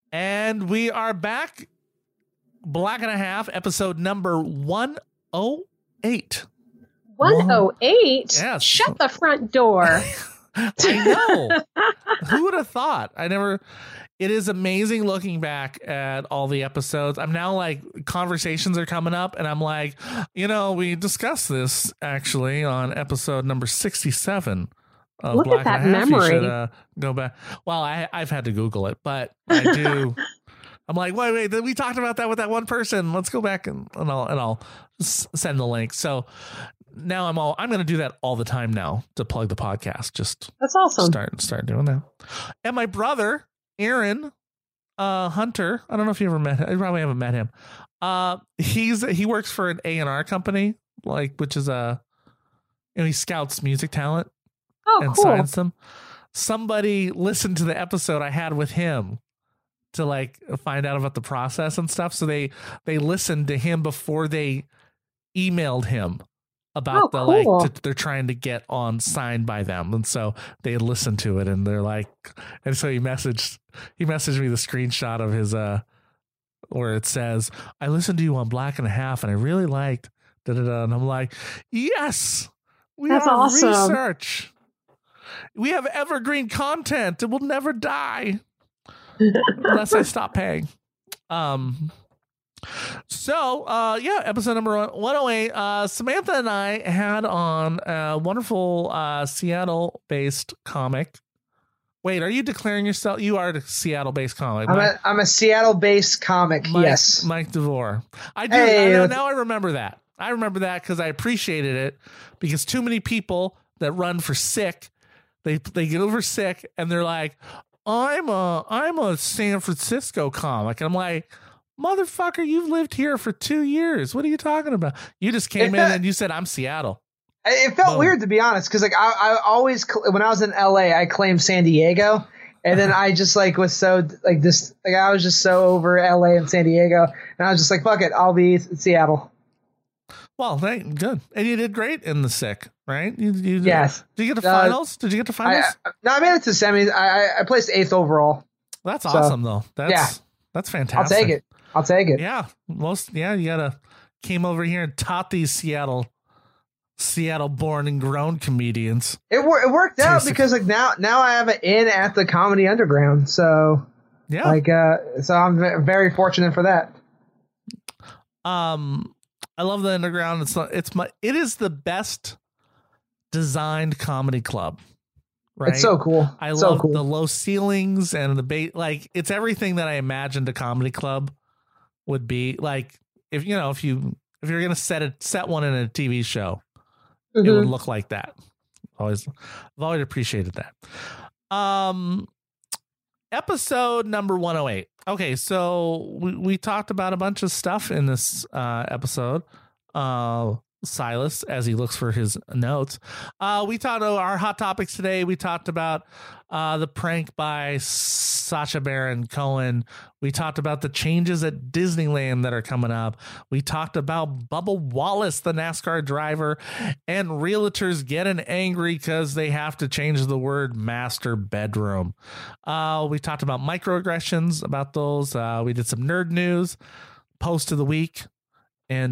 And we are back. Black and a Half, episode number 108. 108? Yes. Shut the front door. I know. Who would have thought? It is amazing looking back at all the episodes. I'm now like, conversations are coming up, and I'm like, we discussed this actually on episode number 67. Look Black at that and a Half. memory. You should go back. Well, I've had to Google it, but I do. I'm like, wait, we talked about that with that one person. Let's go back and I'll send the link. So now I'm going to do that all the time now to plug the podcast. Just that's awesome. Start doing that. And my brother, Aaron Hunter, I don't know if you ever met him. You probably haven't met him. He works for an A&R company, which is he scouts music talent and cool. signs them. Somebody listened to the episode I had with him to find out about the process and stuff. So they listened to him before they emailed him about cool. they're trying to get on signed by them. And so they listened to it and they're like, and so he messaged me the screenshot of his, where it says, I listened to you on Black and a Half and I really liked da-da-da. And I'm like, yes, that's awesome. Research. We have evergreen content. It will never die. Unless I stop paying. Episode number 108. Samantha and I had on a wonderful Seattle-based comic. Wait, are you declaring yourself? You are a Seattle-based comic. I'm a Seattle-based comic. Yes, Mike DeVore. I do. Hey, now I remember that. I remember that because I appreciated it because too many people that run for sick, they get over sick and they're like, I'm a San Francisco comic. I'm like, motherfucker, you've lived here for 2 years. What are you talking about? You just came in and you said, I'm Seattle. It felt weird, to be honest, because I always, when I was in LA, I claimed San Diego. And then I just was so I was just so over LA and San Diego. And I was just like, fuck it, I'll be Seattle. Well, good. And you did great in the sick, right? Yes. Did you get to finals? Did you get to finals? No, I made it to semis. I placed 8th overall. That's awesome, though. That's fantastic. I'll take it. Yeah. You came over here and taught these Seattle born and grown comedians. It worked out because now I have an in at the Comedy Underground. So so I'm very fortunate for that. I love the Underground. It is the best designed comedy club. Right? It's so cool. I love the low ceilings and the it's everything that I imagined a comedy club would be. Like if you're going to set one in a TV show, it would look like that. I've always appreciated that. Episode number 108. Okay, so we talked about a bunch of stuff in this episode. Silas, as he looks for his notes. We talked about our hot topics today. We talked about the prank by Sacha Baron Cohen. We talked about the changes at Disneyland that are coming up. We talked about Bubba Wallace, the NASCAR driver, and realtors getting angry because they have to change the word master bedroom. We talked about microaggressions, about those. We did some nerd news, post of the week, and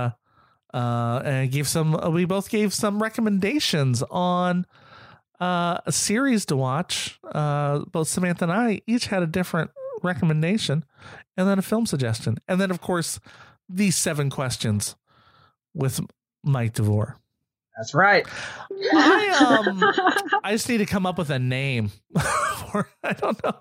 we both gave some recommendations on a series to watch. Both Samantha and I each had a different recommendation, and then a film suggestion, and then of course these 7 questions with Mike DeVore. That's right. I just need to come up with a name for, I don't know.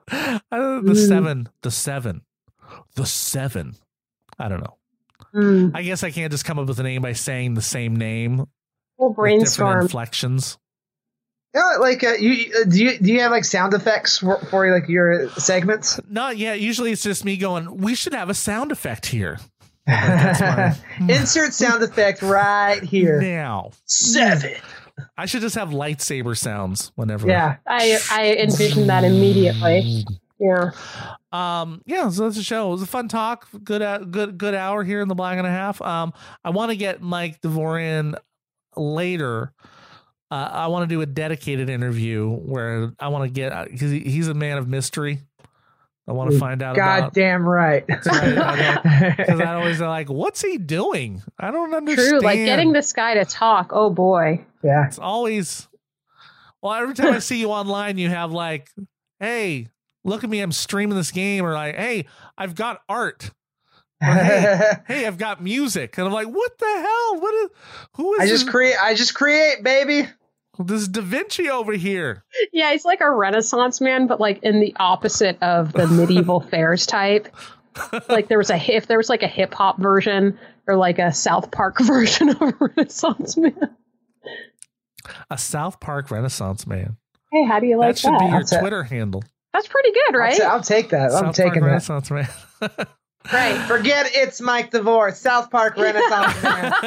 The seven. I don't know. I guess I can't just come up with a name by saying the same name. We'll brainstorm. Different inflections. Do you have sound effects for your segments? Not yet. Usually it's just me going, we should have a sound effect here. Insert sound effect right here. Now. 7. I should just have lightsaber sounds whenever. Yeah. I envisioned that immediately. Yeah. So that's the show. It was a fun talk. Good hour here in the Black and a Half. I want to get Mike DeVore in later. I want to do a dedicated interview where I want to get, because he's a man of mystery. I want to find out about. Goddamn right. Because I always like, what's he doing? I don't understand. True, like getting this guy to talk. Oh boy. Yeah. It's always. Well, every time I see you online, you have like, hey, look at me, I'm streaming this game, or like, hey, I've got art. Or, hey, I've got music. And I'm like, what the hell? Who is I just create, baby. This is Da Vinci over here. Yeah, he's like a Renaissance man, but like in the opposite of the medieval fairs type. Like if there was like a hip hop version or like a South Park version of a Renaissance man. A South Park Renaissance man. Hey, how do you like that? That should be your Twitter handle. That's pretty good, right? I'll take that. I'm taking that. Renaissance man. Right. Forget it's Mike DeVore. South Park Renaissance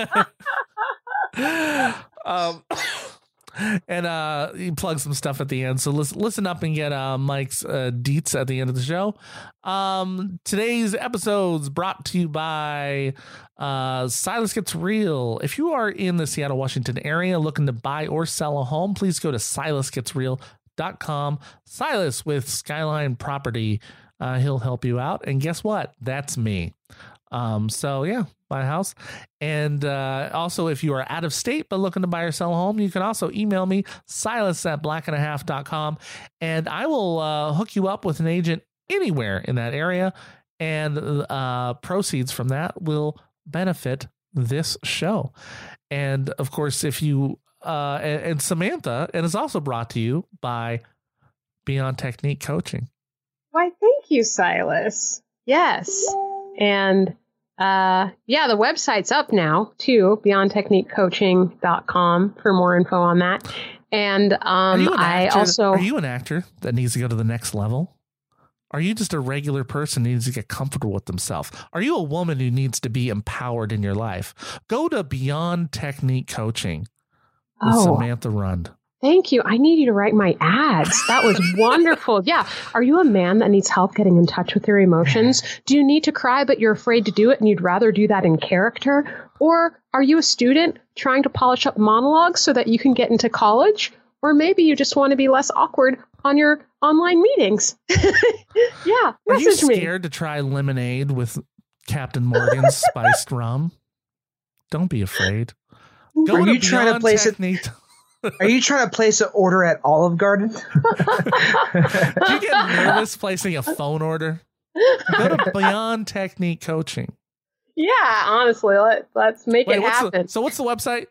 man. And he plugs some stuff at the end. So listen up and get Mike's deets at the end of the show. Today's episode's brought to you by Silas Gets Real. If you are in the Seattle, Washington area looking to buy or sell a home, please go to silasgetsreal.com. Silas with Skyline Property. He'll help you out. And guess what? That's me. So yeah, buy a house. And also, if you are out of state but looking to buy or sell a home, you can also email me, silas@blackandahalf.com, and I will hook you up with an agent anywhere in that area. And proceeds from that will benefit this show. And of course, if you and Samantha, and is also brought to you by Beyond Technique Coaching. Why, thank you, Silas. Yes. And the website's up now too, beyondtechniquecoaching.com for more info on that. And are you an actor that needs to go to the next level? Are you just a regular person who needs to get comfortable with themselves? Are you a woman who needs to be empowered in your life? Go to Beyond Technique Coaching with Samantha Rund. Thank you. I need you to write my ads. That was wonderful. Yeah. Are you a man that needs help getting in touch with your emotions? Do you need to cry, but you're afraid to do it and you'd rather do that in character? Or are you a student trying to polish up monologues so that you can get into college? Or maybe you just want to be less awkward on your online meetings. Yeah. Are you scared to try lemonade with Captain Morgan's spiced rum? Don't be afraid. Are you trying to place it? Are you trying to place an order at Olive Garden? Do you get nervous placing a phone order? Go to Beyond Technique Coaching. Yeah, honestly, let's make it happen. So what's the website?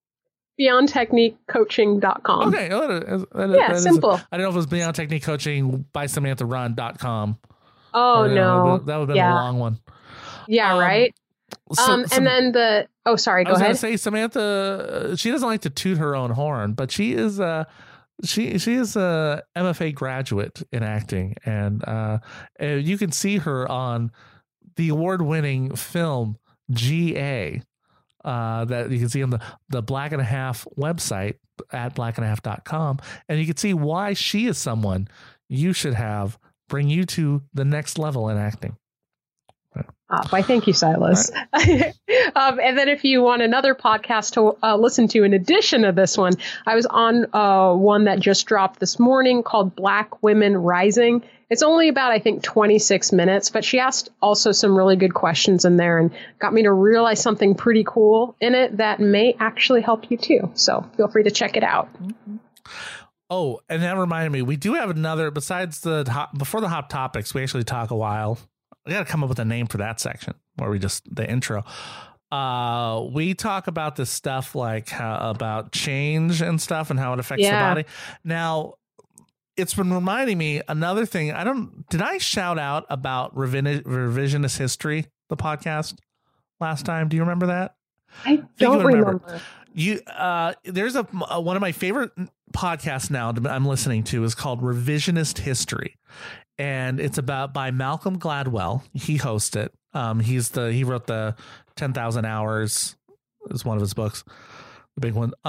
BeyondTechniqueCoaching.com. Okay. That simple. I don't know if it was Beyond Technique Coaching by SamanthaRun.com. Oh, no. That would have been a long one. Yeah, right? Sorry, go ahead. I was going to say, Samantha, she doesn't like to toot her own horn, but she is she is a MFA graduate in acting, and you can see her on the award-winning film GA that you can see on the Black and a Half website at blackandahalf.com, and you can see why she is someone you should have bring you to the next level in acting. Why, thank you, Silas. Right. And then if you want another podcast to listen to in addition to this one, I was on one that just dropped this morning called Black Women Rising. It's only about, I think, 26 minutes, but she asked also some really good questions in there and got me to realize something pretty cool in it that may actually help you too. So feel free to check it out. Mm-hmm. Oh, and that reminded me, we do have another, besides before the hot topics, we actually talk a while. We got to come up with a name for that section where the intro. We talk about this stuff like about change and stuff and how it affects the body. Now, it's been reminding me another thing. Did I shout out about Revisionist History, the podcast last time? Do you remember that? I don't remember. There's one of my favorite podcasts now I'm listening to is called Revisionist History. And it's by Malcolm Gladwell. He hosts it. He wrote the 10,000 Hours is one of his books, the big one.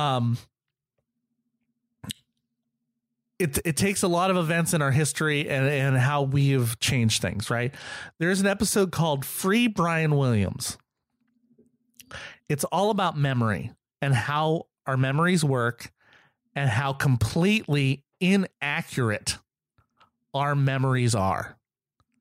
It takes a lot of events in our history and how we've changed things, right? There's an episode called Free Brian Williams. It's all about memory and how our memories work and how completely inaccurate our memories are.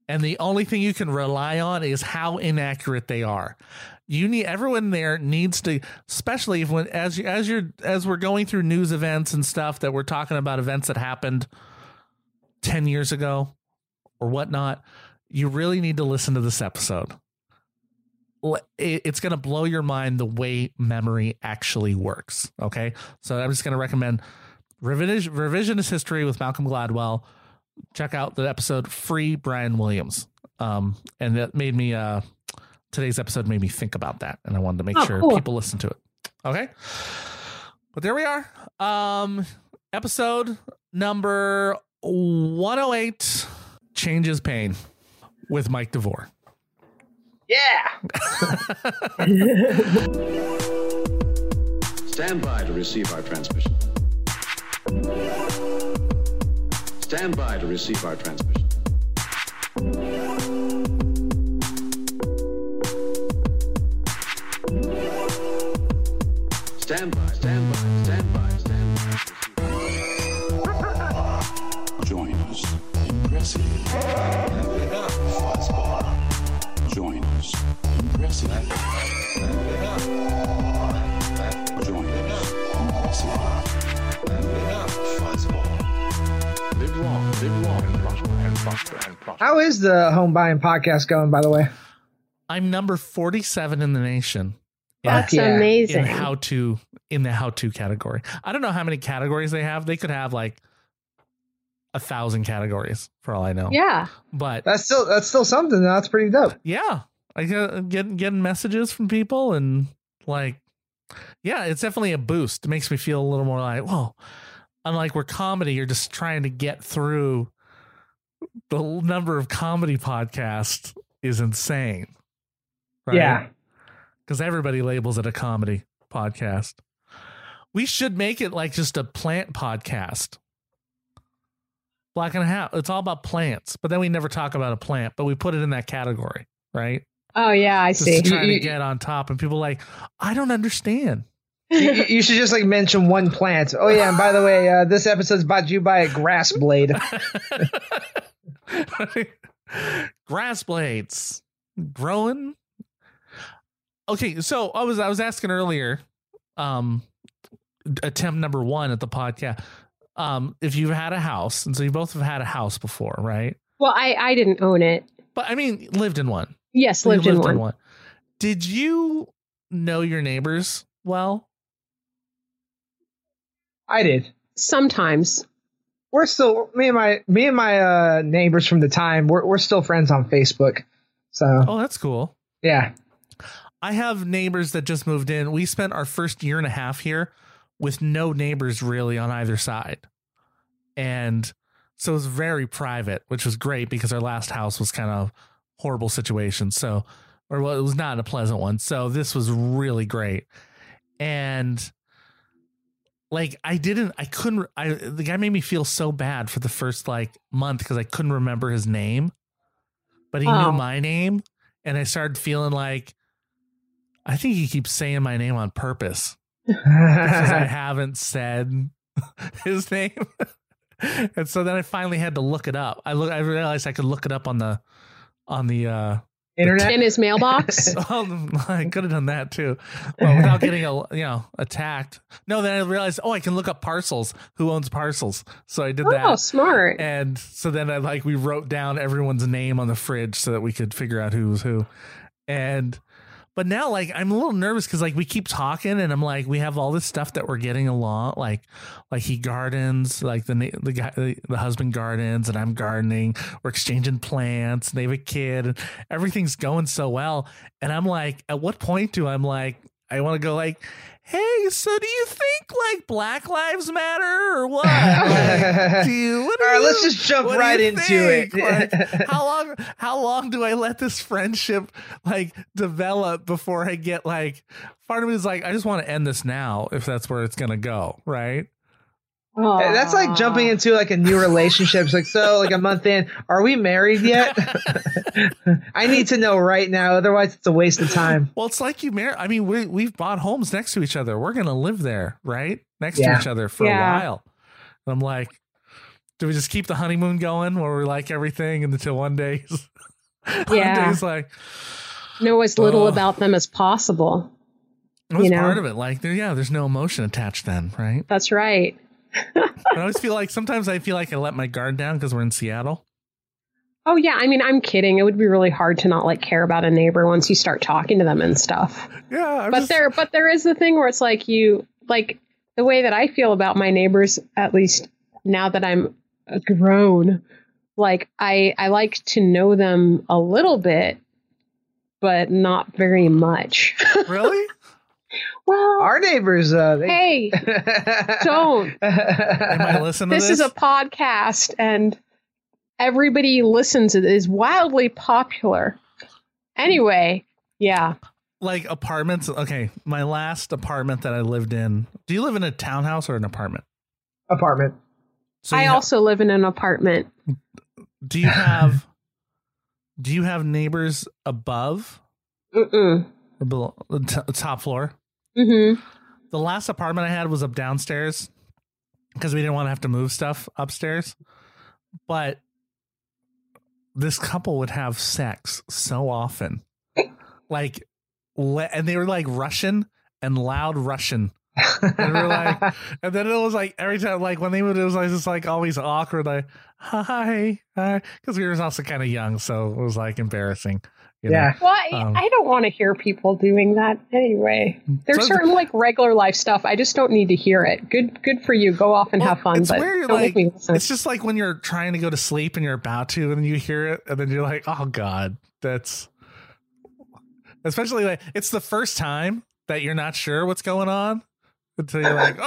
And the only thing you can rely on is how inaccurate they are. Everyone there needs to, especially if as we're going through news events and stuff that we're talking about events that happened 10 years ago or whatnot, you really need to listen to this episode. It's going to blow your mind the way memory actually works. Okay. So I'm just going to recommend Revisionist History with Malcolm Gladwell. Check out the episode Free Brian Williams. And that made me, today's episode made me think about that. And I wanted to make sure people listen to it. Okay. But there we are. Episode number 108, Changes Pain with Mike DeVore. Yeah. Stand by to receive our transmission. Stand by to receive our transmission. Stand by, stand by, stand by, stand by. Join us. Impressive. Fuzzball. Join us. Impressive. Join us. Impressive. Fuzzball. Live long, and prosper. How is the home buying podcast going, by the way? I'm number 47 in the nation. That's amazing. In the how-to category. I don't know how many categories they have. They could have like 1,000 categories for all I know. Yeah. But that's still something. That's pretty dope. Yeah. I getting messages from people and like, yeah, it's definitely a boost. It makes me feel a little more like, whoa, unlike where comedy, you're just trying to get through the number of comedy podcasts is insane. Right? Yeah. Because everybody labels it a comedy podcast. We should make it like just a plant podcast. Black and a Half. It's all about plants, but then we never talk about a plant, but we put it in that category, right? Oh yeah, I see. Just trying to get on top, and people are like, I don't understand. You should just like mention one plant. Oh yeah, and by the way, this episode's brought to you by a grass blade. Grass blades growing. Okay, so I was asking earlier, attempt number 1 at the podcast, if you've had a house, and so you both have had a house before, right? Well, I didn't own it. But I mean, lived in one. Yes, lived in one. Did you know your neighbors well? I did. Sometimes. We're still me and my neighbors from the time. We're still friends on Facebook. So. Oh, that's cool. Yeah. I have neighbors that just moved in. We spent our first year and a half here with no neighbors really on either side. And so it was very private, which was great because our last house was kind of horrible situation. So, it was not a pleasant one. So this was really great. And like, the guy made me feel so bad for the first like month because I couldn't remember his name, but he knew my name. And I started feeling like, I think he keeps saying my name on purpose because I haven't said his name. And so then I finally had to look it up. I realized I could look it up on the internet in his mailbox. Oh, I could have done that too, well, without getting attacked. No, then I realized, I can look up parcels. Who owns parcels? So I did that. Oh, smart! And so then we wrote down everyone's name on the fridge so that we could figure out who was who. But now, like, I'm a little nervous because, like, we keep talking, and I'm like, we have all this stuff that we're getting along, like he gardens, like the husband gardens, and I'm gardening. We're exchanging plants. And they have a kid, and everything's going so well. And I'm like, at what point do I'm like, I want to go like, hey, so do you think like Black Lives Matter or what? Like, let's just jump right into it. Like, how long do I let this friendship like develop before I get like, part of me is like, I just want to end this now if that's where it's going to go. Right. Aww. That's like jumping into like a new relationship. It's like, so like a month in, are we married yet? I need to know right now. Otherwise it's a waste of time. Well, it's like you marry. I mean, we've bought homes next to each other. We're going to live there, right? Next to each other for a while. And I'm like, Do we just keep the honeymoon going where we like everything until one day? Yeah. One day's like, know as little about them as possible. that's you know? part of it. Like, there's no emotion attached then, right? That's right. I always feel like sometimes I feel like I let my guard down because we're in Seattle. Oh yeah, I mean, I'm kidding. It would be really hard to not like care about a neighbor once you start talking to them and stuff. Yeah, But there is the thing where it's like you like the way that I feel about my neighbors, at least now that I'm grown. Like I like to know them a little bit, but not very much. Really? Well, Our neighbors, hey, don't. They might listen to this. This is a podcast, and everybody listens. It is wildly popular. Anyway, yeah. Like apartments. Okay, my last apartment that I lived in. Do you live in a townhouse or an apartment? apartment. So I also live in an apartment. do you have neighbors above Mm-mm. or below the top floor? Mm-hmm. The last apartment I had was up downstairs because we didn't want to have to move stuff upstairs. But this couple would have sex so often, like, and they were like Russian and loud Russian. And we're like, and then it was like every time, like when they would, it was like just like always awkward, like hi, because we were also kind of young, so it was like embarrassing. You know? Well, I don't want to hear people doing that anyway. There's certain like regular life stuff. I just don't need to hear it. Good for you. Go off and have fun. It's but weird, don't like, make me listen. it's just like when you're trying to go to sleep and you're about to, and you hear it, and then you're like, oh god, that's especially like it's the first time that you're not sure what's going on until you're like,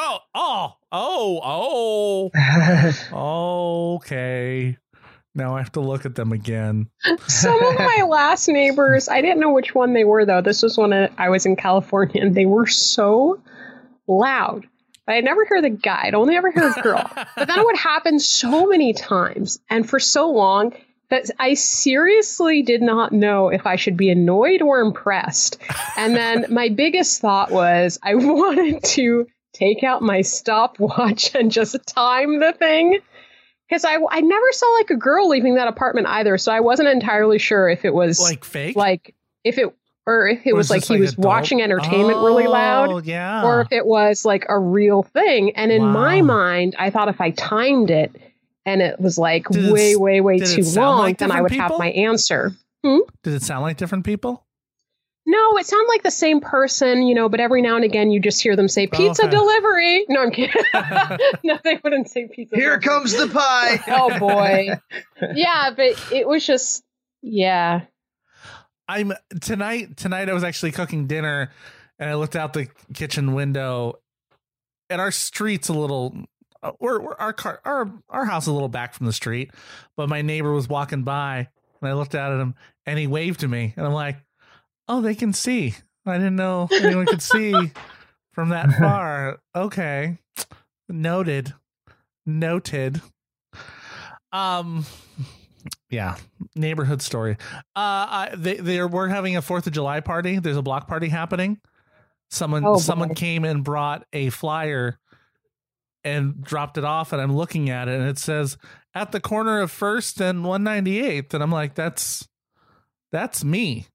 okay. Now I have to look at them again. Some of my last neighbors, I didn't know which one they were, though. This was when I was in California, and they were so loud. I'd never hear the guy. I'd only ever hear a girl. But then it would happen so many times and for so long that I seriously did not know if I should be annoyed or impressed. And then my biggest thought was I wanted to take out my stopwatch and just time the thing. Because I never saw like a girl leaving that apartment either, so I wasn't entirely sure if it was like fake, like if it was like he was adult? watching entertainment really loud, yeah, or if it was like a real thing. And in my mind, I thought if I timed it and it was like way too long, like then I would people? have my answer. Did it sound like different people? No, it sounded like the same person, but every now and again you just hear them say pizza delivery. No, I'm kidding. No, they wouldn't say pizza Here delivery. comes the pie. Oh boy. Yeah, but it was just, yeah. Tonight I was actually cooking dinner and I looked out the kitchen window and our street's a little our house is a little back from the street, but my neighbor was walking by and I looked out at him and he waved to me and I'm like, oh, they can see. I didn't know anyone could see from that far. Okay. Noted. Yeah. Neighborhood story. We're having a 4th of July party. There's a block party happening. Someone came and brought a flyer and dropped it off, and I'm looking at it and it says at the corner of 1st and 198th. And I'm like, that's me.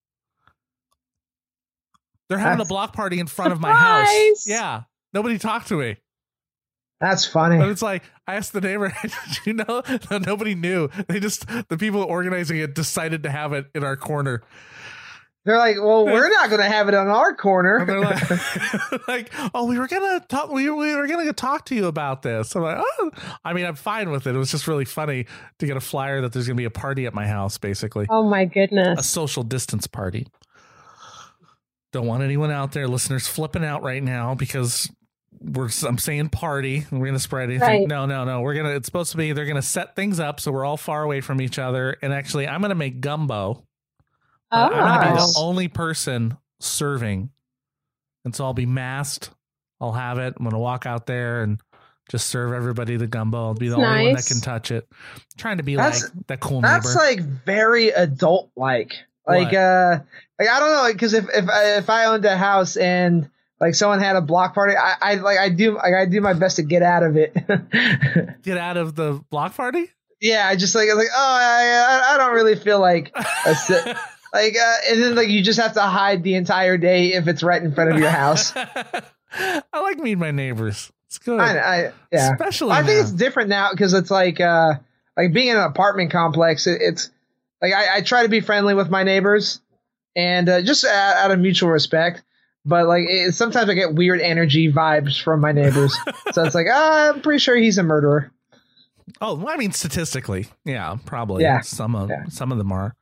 They're having a block party in front of my house. Yeah. Nobody talked to me. That's funny. But it's like, I asked the neighbor, did you know? No, nobody knew. The people organizing it decided to have it in our corner. They're like, well, we're not going to have it on our corner. And they're like, oh, we were going to talk. We were going to talk to you about this. I'm like, oh, I mean, I'm fine with it. It was just really funny to get a flyer that there's going to be a party at my house, basically. Oh my goodness. A social distance party. Don't want anyone out there, listeners, flipping out right now because I'm saying party and we're gonna spread it. Right. No. It's supposed to be they're gonna set things up so we're all far away from each other. And actually, I'm gonna make gumbo. I'm gonna be the only person serving, and so I'll be masked. I'll have it. I'm gonna walk out there and just serve everybody the gumbo. I'll be the only one that can touch it. I'm trying to be like that cool neighbor. That's like very adult like. Like I don't know, because if I owned a house and like someone had a block party, I do my best to get out of it. Get out of the block party? Yeah, I just like I don't really feel like like and then like you just have to hide the entire day if it's right in front of your house. I like meeting my neighbors. It's good. Yeah. Especially I think now. it's different now because it's like being in an apartment complex. It's like I try to be friendly with my neighbors and just out of mutual respect. But like sometimes I get weird energy vibes from my neighbors, so it's like I'm pretty sure he's a murderer. Oh, well, I mean, statistically, yeah, probably. Yeah. Some of them are.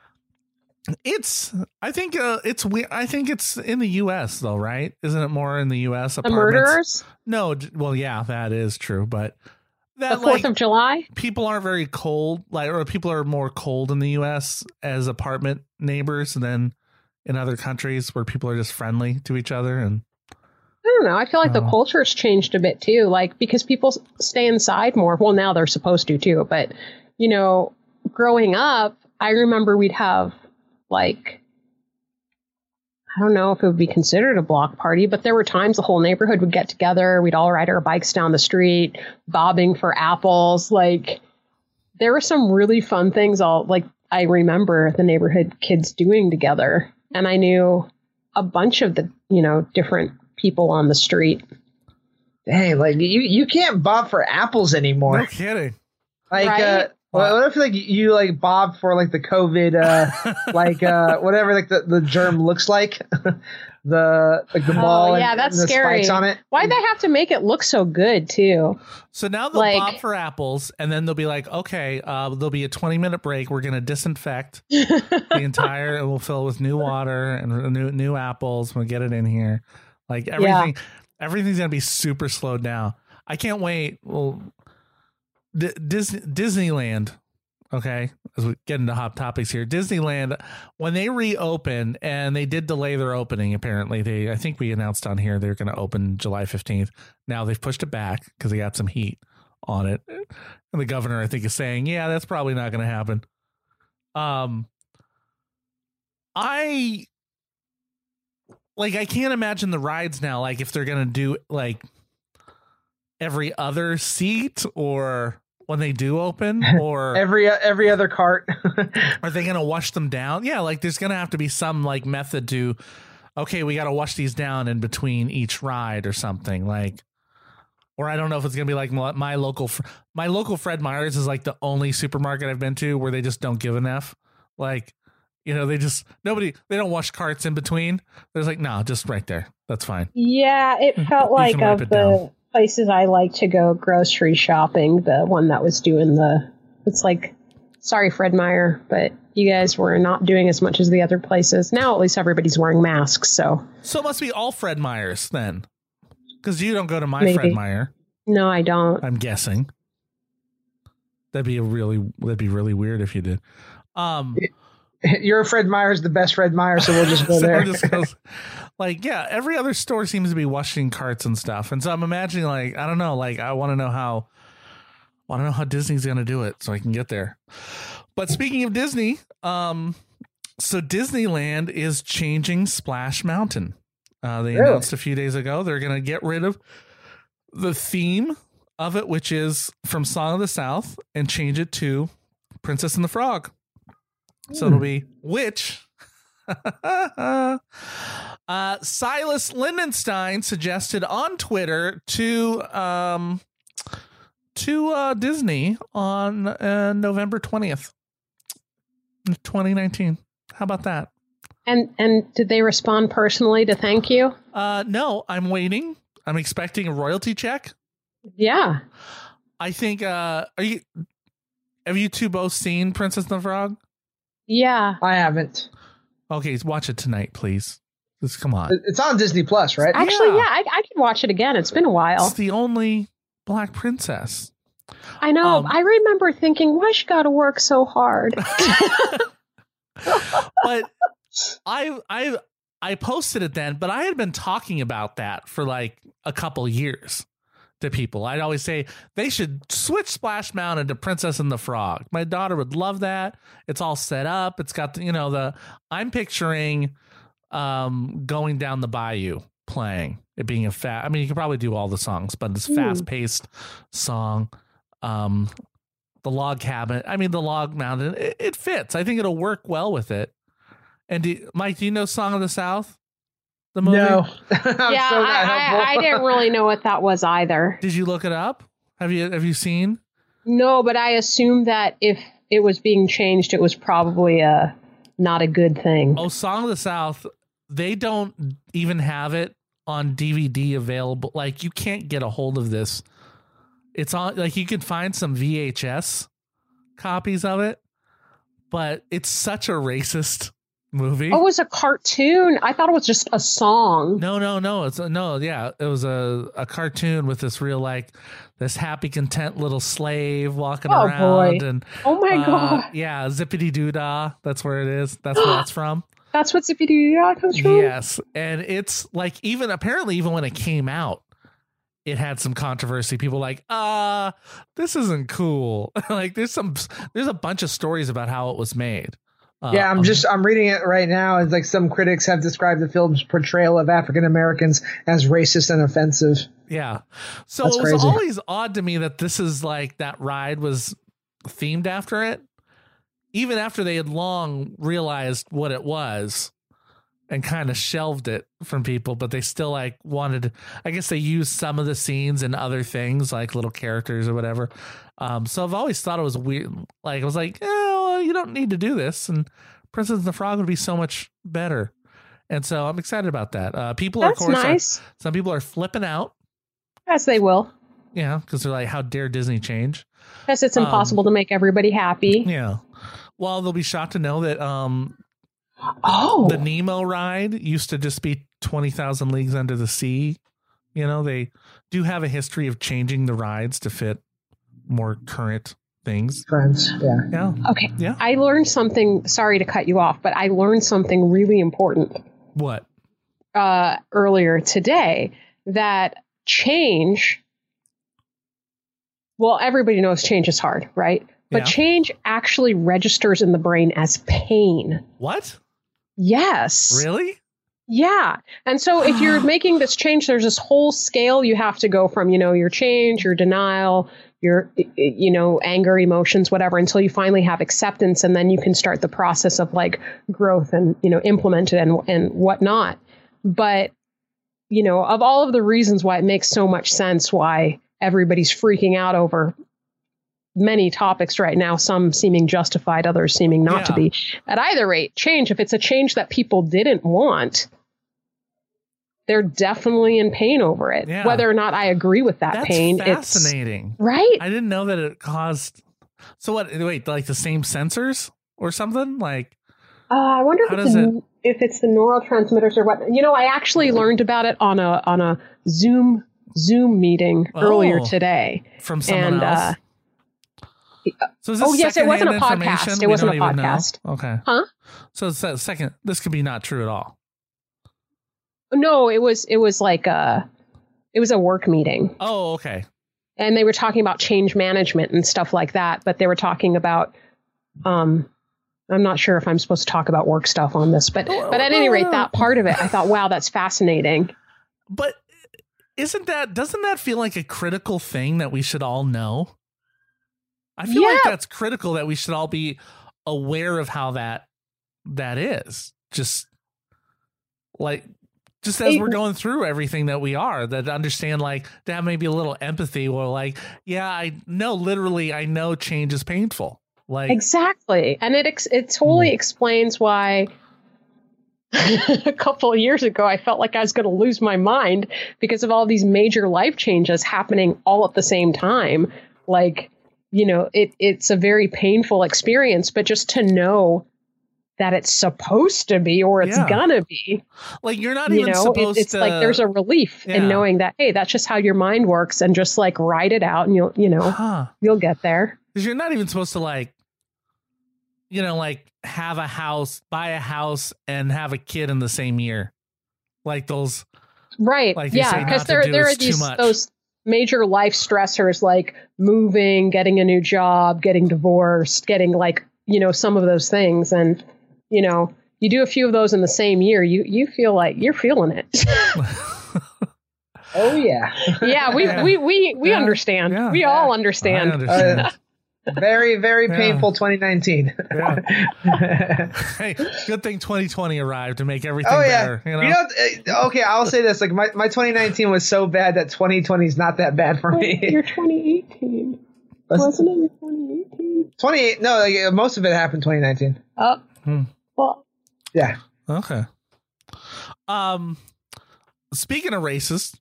I think it's weird. I think it's in the U.S. though, right? Isn't it more in the U.S. The apartments? murderers? No, well, yeah, that is true, but that The 4th of July? people aren't very cold, or people are more cold in the U.S. as apartment neighbors than in other countries where people are just friendly to each other. And I don't know. I feel like the culture's changed a bit too, like because people stay inside more. Well, now they're supposed to too, but you know, growing up, I remember we'd have like, I don't know if it would be considered a block party, but there were times the whole neighborhood would get together. We'd all ride our bikes down the street, bobbing for apples. Like there were some really fun things I remember the neighborhood kids doing together. And I knew a bunch of the, different people on the street. Dang, like you can't bob for apples anymore. no kidding. Like, Right? what if like you like bob for like the COVID, whatever like the germ looks like, the ball. yeah, and that's the scary. spikes on it. Why'd they have to make it look so good too? So now they'll Like- bob for apples, and then they'll be like, okay, there'll be a 20-minute break. We're going to disinfect the entire, and we'll fill it with new water and new apples. We'll get it in here. Like everything's going to be super slowed down. I can't wait. Well, Disneyland, okay, as we get into hot topics here, Disneyland, when they reopened, and they did delay their opening, apparently I think we announced on here they're going to open July 15th. Now they've pushed it back because they got some heat on it, and the governor, I think, is saying, yeah, that's probably not going to happen. I can't imagine the rides now, like if they're going to do like every other seat, or when they do open, or Every other cart. are they going to wash them down? Yeah, like there's going to have to be some like method to, okay, we got to wash these down in between each ride or something, like, or I don't know if it's going to be like my local Fred Meyer's is like the only supermarket I've been to where they just don't give an F. Like, they don't wash carts in between. There's like, no, just right there. That's fine. Yeah, it felt You like can wipe of it the down. places I like to go grocery shopping, the one that was doing it's like, sorry, Fred Meyer, but you guys were not doing as much as the other places. Now at least everybody's wearing masks, so. So it must be all Fred Meyer's then, because you don't go to my Maybe. Fred Meyer. No, I don't. I'm guessing. That'd be really weird if you did. Your Fred Meyer's the best Fred Meyer, so we'll just go So there. it just goes, like, yeah, every other store seems to be washing carts and stuff, and so I'm imagining, like, I don't know, like, I want to know how Disney's gonna do it so I can get there. But speaking of Disney, so Disneyland is changing Splash Mountain. They announced a few days ago they're gonna get rid of the theme of it, which is from Song of the South, and change it to Princess and the Frog. So it'll be Silas Lindenstein suggested on Twitter to Disney on November 20th, 2019. How about that? And did they respond personally to thank you? No, I'm waiting. I'm expecting a royalty check. Yeah. I think. Have you two both seen Princess and the Frog? Yeah. I haven't. Okay, watch it tonight, please. Just come on. It's on Disney Plus, right? Actually, Yeah. I could watch it again. It's been a while. It's the only Black princess. I know. I remember thinking, why she got to work so hard? But I posted it then, but I had been talking about that for like a couple years to people. I'd always say they should switch Splash Mountain to Princess and the Frog. My daughter would love that. It's all set up. It's got I'm picturing going down the bayou playing. It being I mean, you could probably do all the songs, but it's fast paced song. The Log Cabin. I mean, the Log Mountain. It fits. I think it'll work well with it. And Mike, do you know Song of the South? The movie? No. Yeah, I didn't really know what that was either. Did you look it up? Have you seen? No, but I assume that if it was being changed, it was probably not a good thing. Oh, Song of the South. They don't even have it on DVD available. Like, you can't get a hold of this. It's on, like, you can find some VHS copies of it, but it's such a racist movie. Oh, it was a cartoon. I thought it was just a song. No. It was a cartoon with this real, like, this happy, content little slave walking around. Boy. And oh my God. Yeah, Zippity Doo Dah. That's where it is. That's where that's from. That's what Zippity Doo Dah comes from? Yes. And it's like, even when it came out, it had some controversy. People like, this isn't cool. Like, there's a bunch of stories about how it was made. Yeah, I'm reading it right now. It's like some critics have described the film's portrayal of African Americans as racist and offensive. Yeah. So That's it was crazy. always odd to me that this is like, that ride was themed after it, even after they had long realized what it was and kind of shelved it from people, but they still like wanted, I guess they used some of the scenes and other things like little characters or whatever. So I've always thought it was weird. Like, I was like, you don't need to do this. And Princess and the Frog would be so much better. And so I'm excited about that. People are, of course, nice. Some people are flipping out. As they will. Yeah. Cause they're like, how dare Disney change? Because it's impossible to make everybody happy. Yeah. Well, they'll be shocked to know that, the Nemo ride used to just be 20,000 Leagues Under the Sea. You know, they do have a history of changing the rides to fit more current things. Friends, yeah. Yeah. Okay. Yeah. I learned something, sorry to cut you off, but I learned something really important What? earlier today, that change, well, everybody knows change is hard, right? But Yeah. change actually registers in the brain as pain. What? Yes. Really? Yeah. And so if you're making this change, there's this whole scale you have to go from, your change, your denial, your, anger, emotions, whatever, until you finally have acceptance. And then you can start the process of like growth and, implement it and whatnot. But, of all of the reasons why it makes so much sense why everybody's freaking out over many topics right now, some seeming justified, others seeming not to be. At either rate, change, if it's a change that people didn't want, they're definitely in pain over it. Yeah. Whether or not I agree with that That's pain, fascinating. it's right. I didn't know that it caused. So what? Wait, like the same sensors or something? Like, I wonder how if does it's the neurotransmitters or what. I actually learned about it on a Zoom meeting earlier today from someone else. So is this yes, it wasn't a secondhand podcast. information? It We wasn't a don't even know? podcast. Okay. Huh? So it's that second. This could be not true at all. No, it was like it was a work meeting. Oh, okay. And they were talking about change management and stuff like that, but they were talking about I'm not sure if I'm supposed to talk about work stuff on this, but at any rate, that part of it, I thought, wow, that's fascinating. But doesn't that feel like a critical thing that we should all know? I feel like that's critical, that we should all be aware of how that is. Just as we're going through everything that we are, that understand, like, to have maybe a little empathy, or like, I know change is painful. Like, exactly. And it totally explains why a couple of years ago, I felt like I was going to lose my mind because of all these major life changes happening all at the same time. Like, it's a very painful experience, but just to know that it's supposed to be, or it's gonna be, like, you're not even supposed it's to, like there's a relief in knowing that, hey, that's just how your mind works, and just like ride it out, and you'll get there. Because you're not even supposed to like have a house, buy a house, and have a kid in the same year, like those, right? Like, because there are those major life stressors like moving, getting a new job, getting divorced, getting like some of those things, and you do a few of those in the same year, you feel like you're feeling it. Oh yeah. Yeah, we Yeah. understand. Yeah. We all understand. I understand. Very, very Yeah. painful 2019. Yeah. Hey, good thing 2020 arrived to make everything Oh yeah. better. You know? Okay, I'll say this. Like my 2019 was so bad that 2020 is not that bad for Wait, me. your 2018. Wasn't it your 2018? 28. No, like, most of it happened 2019. Oh. Well, Yeah. Okay. Speaking of racist,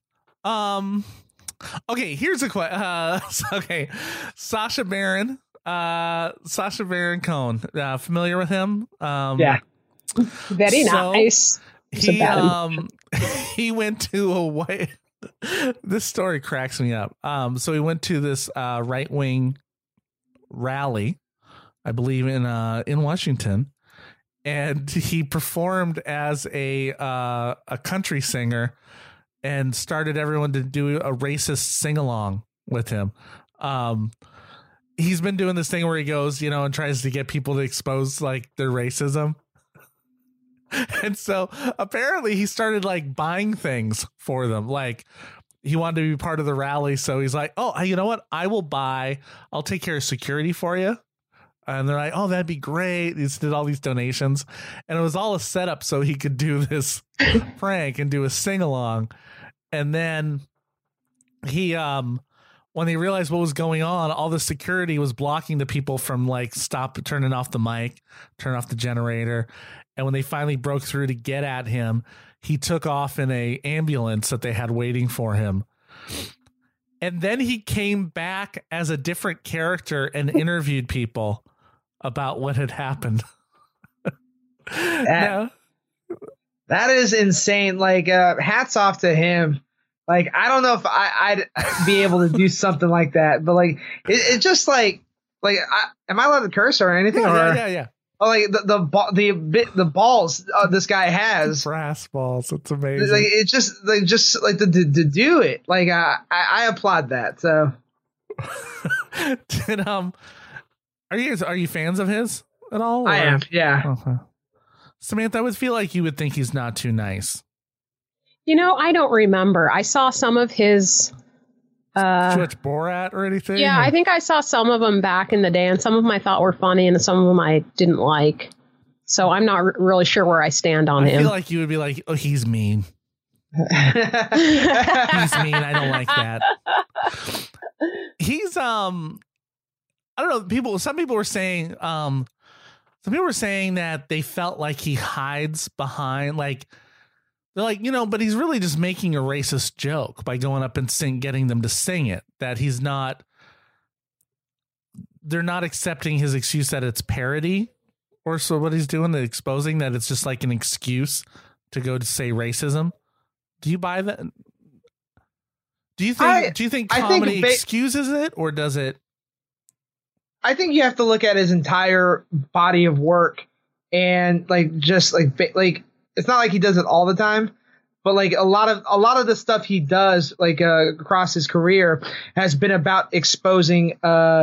okay, here's a question. Okay, Sacha Baron Cohen. Familiar with him? Yeah. very So, nice. He went to a white. This story cracks me up. So he went to this right wing rally, I believe in Washington, and he performed as a country singer and started everyone to do a racist sing along with him. He's been doing this thing where he goes, and tries to get people to expose like their racism. And so apparently he started like buying things for them. Like he wanted to be part of the rally. So he's like, oh, you know what? I'll take care of security for you. And they're like, oh, that'd be great. He did all these donations. And it was all a setup so he could do this prank and do a sing along. And then he, when he realized what was going on, all the security was blocking the people from like turning off the mic, turn off the generator. And when they finally broke through to get at him, he took off in a ambulance that they had waiting for him. And then he came back as a different character and interviewed people about what had happened. That is insane. Like, hats off to him. Like, I don't know if I'd be able to do something like that, but like, it just like, am I allowed to curse or anything? Yeah. Oh, like the balls this guy has, brass balls. It's amazing. Like it's just to do it. Like I applaud that. So, are you fans of his at all? I am. Yeah. Okay. Samantha, I would feel like you would think he's not too nice. I don't remember. I saw some of his. Did you watch Borat or anything? Yeah, I think I saw some of them back in the day, and some of them I thought were funny, and some of them I didn't like. So I'm not really sure where I stand on him. I feel like you would be like, oh, he's mean. He's mean. I don't like that. He's I don't know. Some people were saying that they felt like he hides behind like. They're like, but he's really just making a racist joke by going up and getting them to sing it. That they're not accepting his excuse that it's parody, or so what he's doing, exposing that it's just like an excuse to go to say racism. Do you buy that? Do you think comedy excuses it, or does it? I think you have to look at his entire body of work and just it's not like he does it all the time, but like a lot of the stuff he does across his career has been about exposing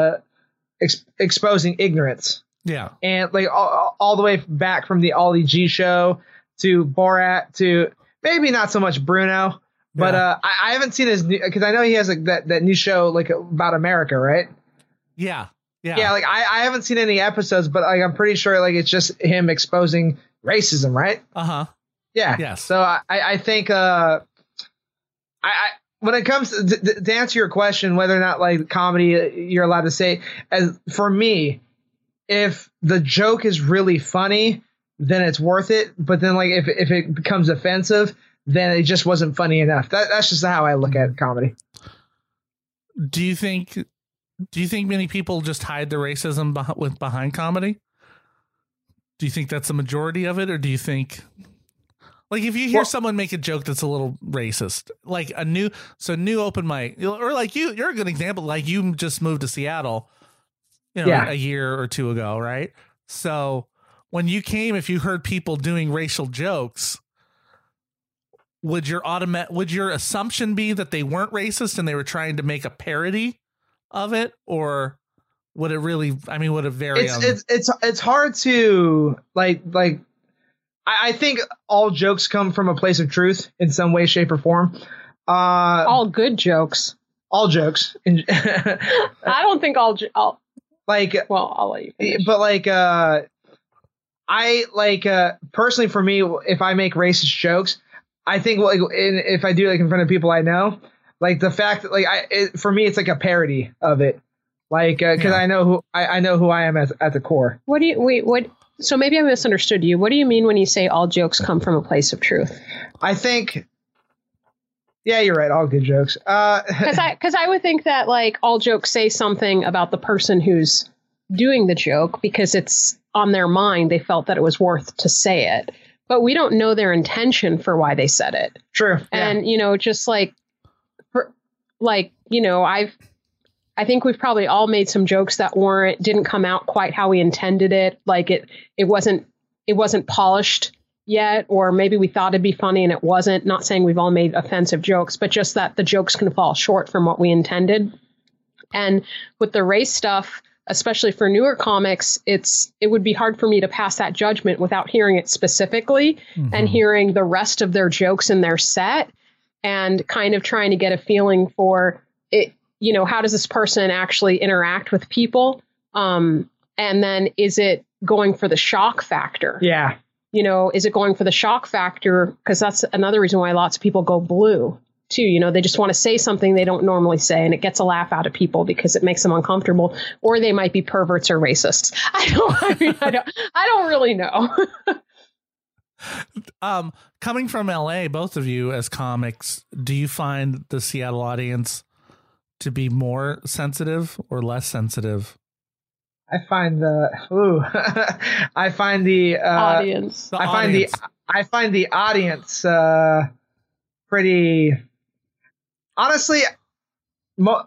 ignorance. Yeah. And like all the way back from the Ollie G show to Borat to maybe not so much Bruno, but I haven't seen his new, because I know he has that new show about America, right? Yeah. Yeah, like I haven't seen any episodes, but I'm pretty sure it's just him exposing racism, right? Uh-huh. Yeah. Yes. So I think I when it comes to answer your question, whether or not comedy you're allowed to say, as for me, if the joke is really funny, then it's worth it. But then if it becomes offensive, then it just wasn't funny enough. That's just how I look at comedy. Do you think many people just hide their racism behind comedy? Do you think that's the majority of it, or do you think, if you hear someone make a joke that's a little racist, like new open mic, or you're a good example. Like you just moved to Seattle, a year or two ago, right? So when you came, if you heard people doing racial jokes, would your assumption be that they weren't racist and they were trying to make a parody of it, or would it really? I mean, would it vary? It's hard to I think all jokes come from a place of truth in some way, shape, or form. All good jokes. All jokes. I don't think all like, well, I'll let you finish. but like, I like personally for me, if I make racist jokes, I think like if I do like in front of people I know, like the fact that like for me it's like a parody of it, like because I know who I am at the core. What do you what? So maybe I misunderstood you. What do you mean when you say all jokes come from a place of truth? I think. Yeah, you're right. All good jokes. Because I would think that like all jokes say something about the person who's doing the joke because it's on their mind. They felt that it was worth to say it, but we don't know their intention for why they said it. True. And just like, I think we've probably all made some jokes that didn't come out quite how we intended it. Like it wasn't polished yet, or maybe we thought it'd be funny and it wasn't. Not saying we've all made offensive jokes, but just that the jokes can fall short from what we intended. And with the race stuff, especially for newer comics, it would be hard for me to pass that judgment without hearing it specifically and hearing the rest of their jokes in their set and kind of trying to get a feeling for it. How does this person actually interact with people? And then is it going for the shock factor? Yeah. Is it going for the shock factor? Because that's another reason why lots of people go blue too. They just want to say something they don't normally say, and it gets a laugh out of people because it makes them uncomfortable, or they might be perverts or racists. I don't really know. Coming from LA, both of you as comics, do you find the Seattle audience to be more sensitive or less sensitive? I find the audience. I find the audience pretty. Honestly, I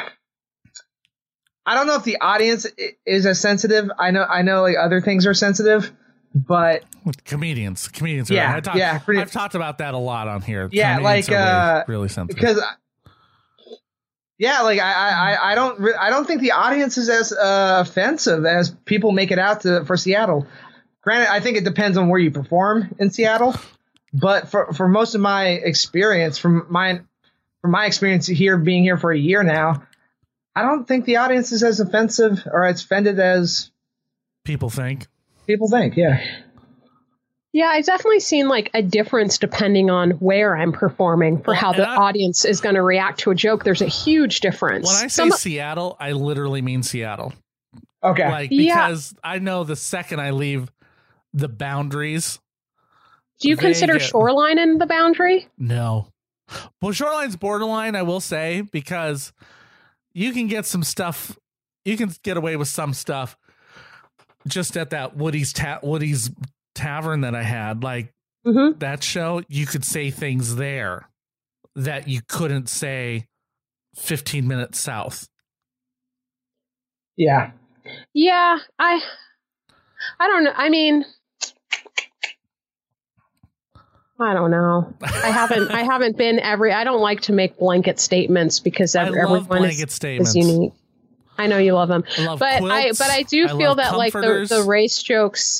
don't know if the audience is as sensitive. I know, like other things are sensitive, but comedians. Yeah, I've talked about that a lot on here. Yeah, comedians like are really sensitive because. Yeah, like I don't think the audience is as offensive as people make it out for Seattle. Granted, I think it depends on where you perform in Seattle, but for most of my experience, from my experience here, being here for a year now, I don't think the audience is as offensive or as offended as people think. Yeah. Yeah, I've definitely seen like a difference depending on where I'm performing for how the audience is going to react to a joke. There's a huge difference. When I say Seattle, I literally mean Seattle. Okay. Because I know the second I leave the boundaries. Do you consider Shoreline in the boundary? No. Well, Shoreline's borderline, I will say, because you can get some stuff. You can get away with some stuff just at that Woody's Tavern that I had, like that show. You could say things there that you couldn't say 15 minutes south. Yeah, I don't know. I mean, I don't know. I haven't been I don't like to make blanket statements because everyone is unique. I know you love them, but I do feel that like the race jokes.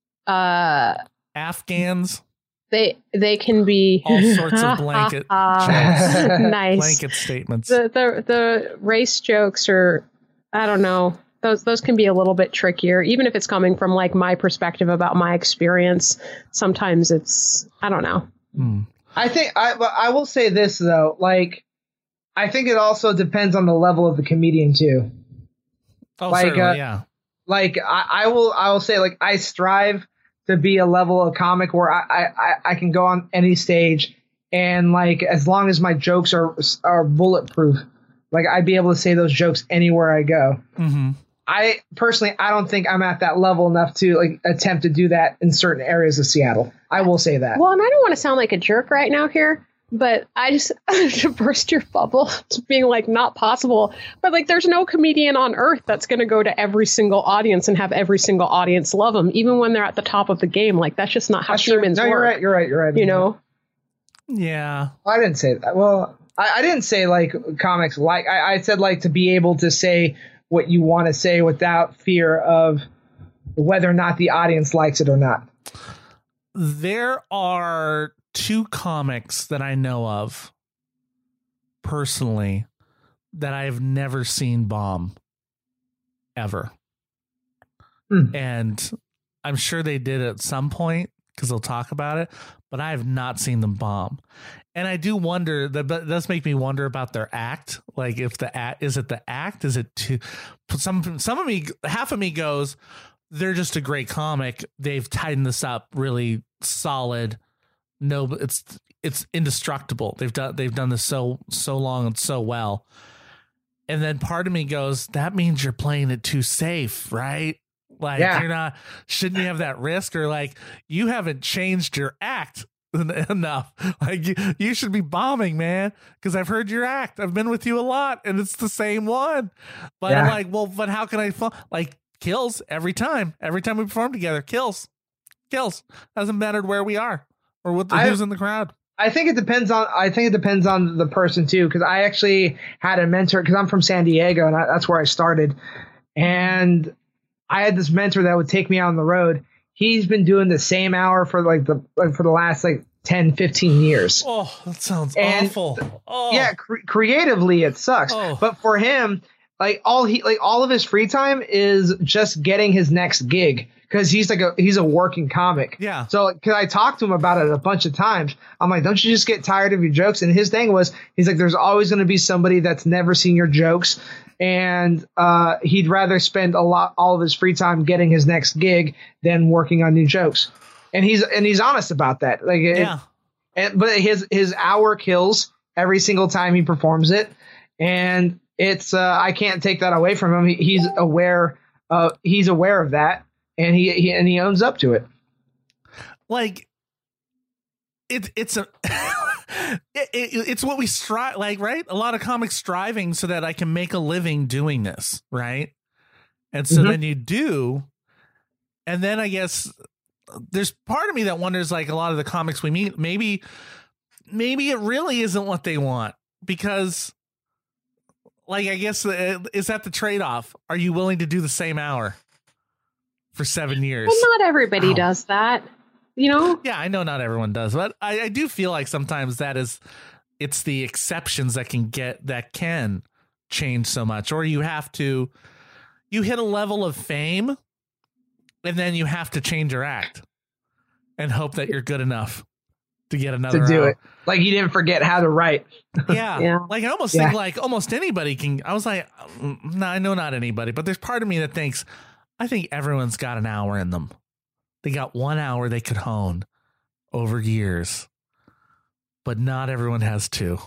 Afghans, they can be all sorts of blanket jokes. Nice blanket statements. The race jokes are, I don't know, those can be a little bit trickier, even if it's coming from like my perspective about my experience. Sometimes it's, I don't know. I think I will say this though, like I think it also depends on the level of the comedian too. Oh, like, certainly, yeah. Like I will say, like I strive to be a level of comic where I can go on any stage and like as long as my jokes are bulletproof, like I'd be able to say those jokes anywhere I go. I personally don't think I'm at that level enough to like attempt to do that in certain areas of Seattle. I will say that. Well, and I don't want to sound like a jerk right now here, but I just to burst your bubble, it's being like not possible. But like, there's no comedian on earth that's going to go to every single audience and have every single audience love them, even when they're at the top of the game. Like, that's just not how humans work. You're right. You know? Yeah. Well, I didn't say that. Well, I didn't say like comics. Like I said, like to be able to say what you want to say without fear of whether or not the audience likes it or not. There are two comics that I know of personally that I have never seen bomb ever. And I'm sure they did at some point because they'll talk about it, but I have not seen them bomb. And I do wonder, that does make me wonder about their act. Like if the act, is it the act? Is it too, some of me, half of me goes, they're just a great comic. They've tightened this up really solid. No, it's indestructible. They've done this so long and so well. And then part of me goes, that means you're playing it too safe, right? Like you're not, shouldn't you have that risk? Or like, you haven't changed your act enough. Like you should be bombing, man. Cause I've heard your act. I've been with you a lot and it's the same one. But I'm like, well, but how can I like kills every time we perform together, kills doesn't matter where we are or who's in the crowd. I think it depends on the person too. Cause I actually had a mentor cause I'm from San Diego and that's where I started. And I had this mentor that would take me out on the road. He's been doing the same hour for for the last 10, 15 years. Oh, that sounds awful. Oh. Yeah, creatively it sucks. Oh. But for him, all of his free time is just getting his next gig because he's a working comic. Yeah. So because I talked to him about it a bunch of times, I'm like, don't you just get tired of your jokes? And his thing was, he's like, there's always going to be somebody that's never seen your jokes. And he'd rather spend all of his free time getting his next gig than working on new jokes. And he's honest about that. But his hour kills every single time he performs it, and it's I can't take that away from him. He's aware of that, and he owns up to it. Like it's what we strive, like, right? A lot of comics striving so that I can make a living doing this, right? And so then you do, and then I guess there's part of me that wonders, like, a lot of the comics we meet, maybe it really isn't what they want, because, like, I guess is that the trade-off? Are you willing to do the same hour for 7 years? Well, not everybody does that. You know? Yeah, I know not everyone does, but I do feel like sometimes it's the exceptions that can change so much. Or you hit a level of fame and then you have to change your act and hope that you're good enough to get another to do hour. it. Like you didn't forget how to write. Yeah. Like I almost think like almost anybody can. I was like, no, I know not anybody, but there's part of me that thinks, I think everyone's got an hour in them. They got 1 hour they could hone over years, but not everyone has 2.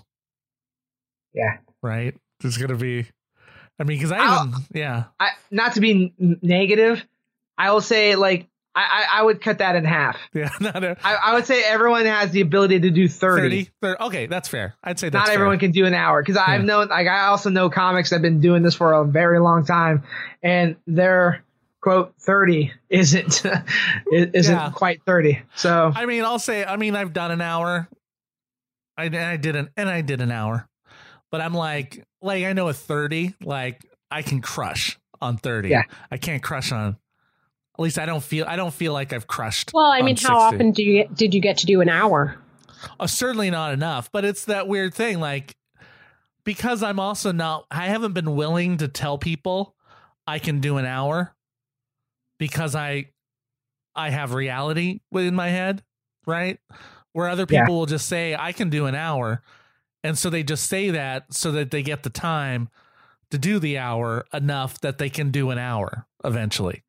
Yeah. Right. There's going to be, I mean, cause not to be negative, I will say like, I would cut that in half. Yeah. I would say everyone has the ability to do 30. Okay. That's fair. I'd say that's not everyone can do an hour. Cause I've known, like, I also know comics that have been doing this for a very long time, and they're, quote 30 isn't quite 30. So I mean, I've done an hour. I did an hour, but I'm like I know a 30, like I can crush on 30. Yeah. I can't crush on. At least I don't feel like I've crushed. Well, I mean, how often did you get to do an hour? Certainly not enough, but it's that weird thing, like, because I haven't been willing to tell people I can do an hour. Because I have reality within my head, right? Where other people will just say, I can do an hour. And so they just say that so that they get the time to do the hour enough that they can do an hour eventually.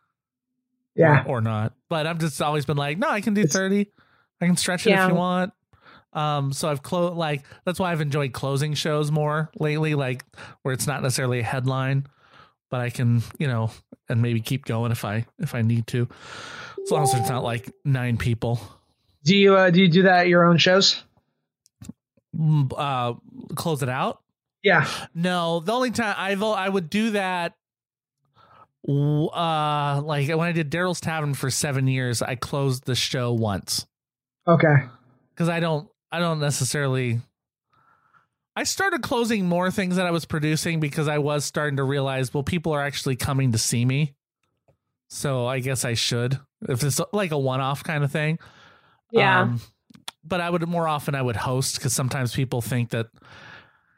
Yeah. Or not. But I've just always been like, no, I can do 30. I can stretch it if you want. So I've that's why I've enjoyed closing shows more lately, like where it's not necessarily a headline, but I can, and maybe keep going if I need to, as long as it's not like 9 people. Do you do that at your own shows? Close it out? Yeah. No, the only time I would do that, like when I did Daryl's Tavern for 7 years, I closed the show once. Okay. Because I don't necessarily. I started closing more things that I was producing because I was starting to realize, well, people are actually coming to see me. So I guess I should, if it's like a one-off kind of thing. Yeah. But I would more often host, because sometimes people think that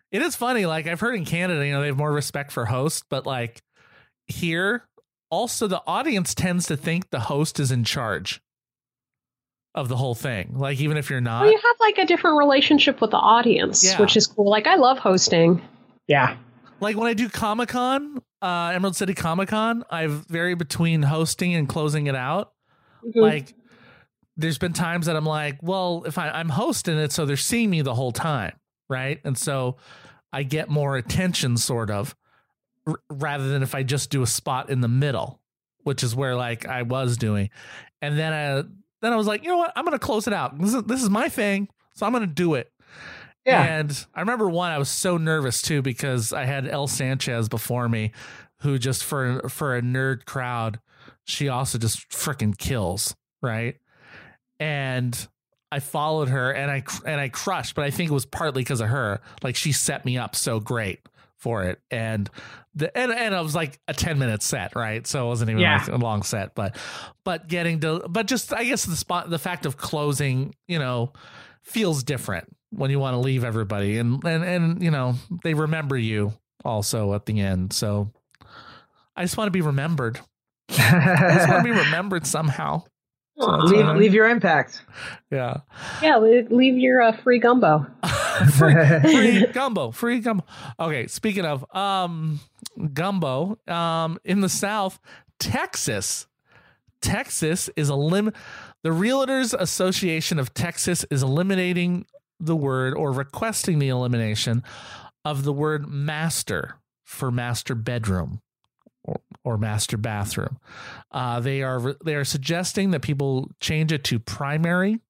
It is funny. Like I've heard in Canada, they have more respect for hosts, but like here, also the audience tends to think the host is in charge of the whole thing. Like even if you're not, Well, you have like a different relationship with the audience, Yeah. which is cool. Like I love hosting. Yeah. like when I do Comic-Con, Emerald City Comic-Con, I vary between hosting and closing it out. Mhm. Like there's been times that I'm like, well, if I'm hosting it, so they're seeing me the whole time. Right. And so I get more attention sort of rather than if I just do a spot in the middle, which is where like I was doing. And then I was like, you know what? I'm going to close it out. This is my thing. So I'm going to do it. Yeah. And I remember one, I was so nervous too, because I had El Sanchez before me who just for a nerd crowd, she also just freaking kills. Right. And I followed her and I crushed, but I think it was partly because of her. Like she set me up so great for it. And it was like a 10-minute set, right? So it wasn't even like a long set, but just I guess the fact of closing, feels different when you want to leave everybody and they remember you also at the end. So I just want to be remembered. I just want to be remembered somehow. So leave your impact. Yeah. Yeah, leave your free gumbo. free gumbo. Okay, speaking of gumbo, in the South, Texas is the Realtors Association of Texas is eliminating the word or requesting the elimination of the word master for master bedroom or master bathroom. They are suggesting that people change it to primary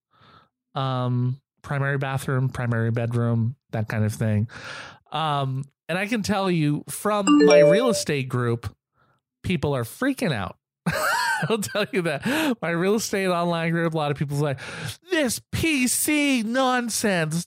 bathroom, primary bedroom, that kind of thing. And I can tell you from my real estate group, people are freaking out. I'll tell you that. My real estate online group, a lot of people are like, this PC nonsense.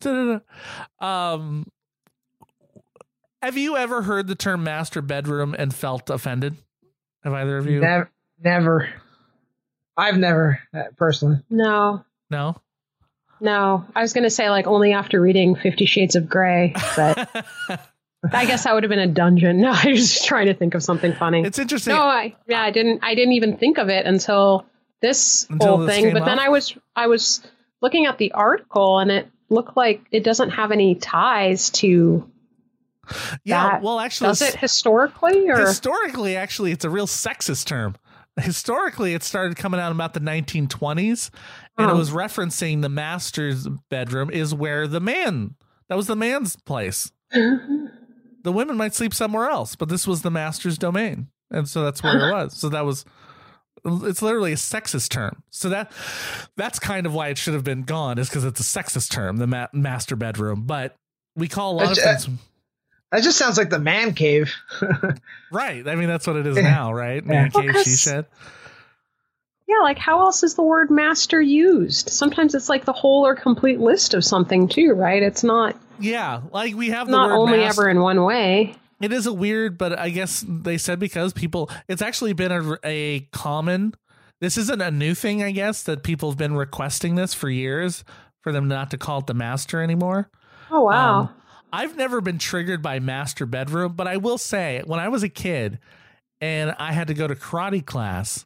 Have you ever heard the term master bedroom and felt offended? Have either of you? Never. I've never, personally. No. No? No. I was going to say like only after reading 50 Shades of Grey, but I guess that would have been a dungeon. No, I was just trying to think of something funny. It's interesting. No, I didn't even think of it until this whole thing. But then I was looking at the article and it looked like it doesn't have any ties to that. Well, actually, does it historically? Historically, actually, it's a real sexist term. Historically, it started coming out about the 1920s, and it was referencing the master's bedroom is where that was the man's place. The women might sleep somewhere else, but this was the master's domain. And so that's where it was. So it's literally a sexist term. So that's kind of why it should have been gone, is because it's a sexist term, the master bedroom. But we call a lot of things. That just sounds like the man cave. Right. I mean, that's what it is now, right? Man cave, she shed. Yeah, like how else is the word master used? Sometimes it's like the whole or complete list of something too, right? It's not. Yeah, like we have the not word only master. ever in one way. It is a weird, but I guess they said because it's actually been a common. This isn't a new thing, I guess, that people have been requesting this for years for them not to call it the master anymore. Oh, wow. I've never been triggered by master bedroom, but I will say when I was a kid and I had to go to karate class.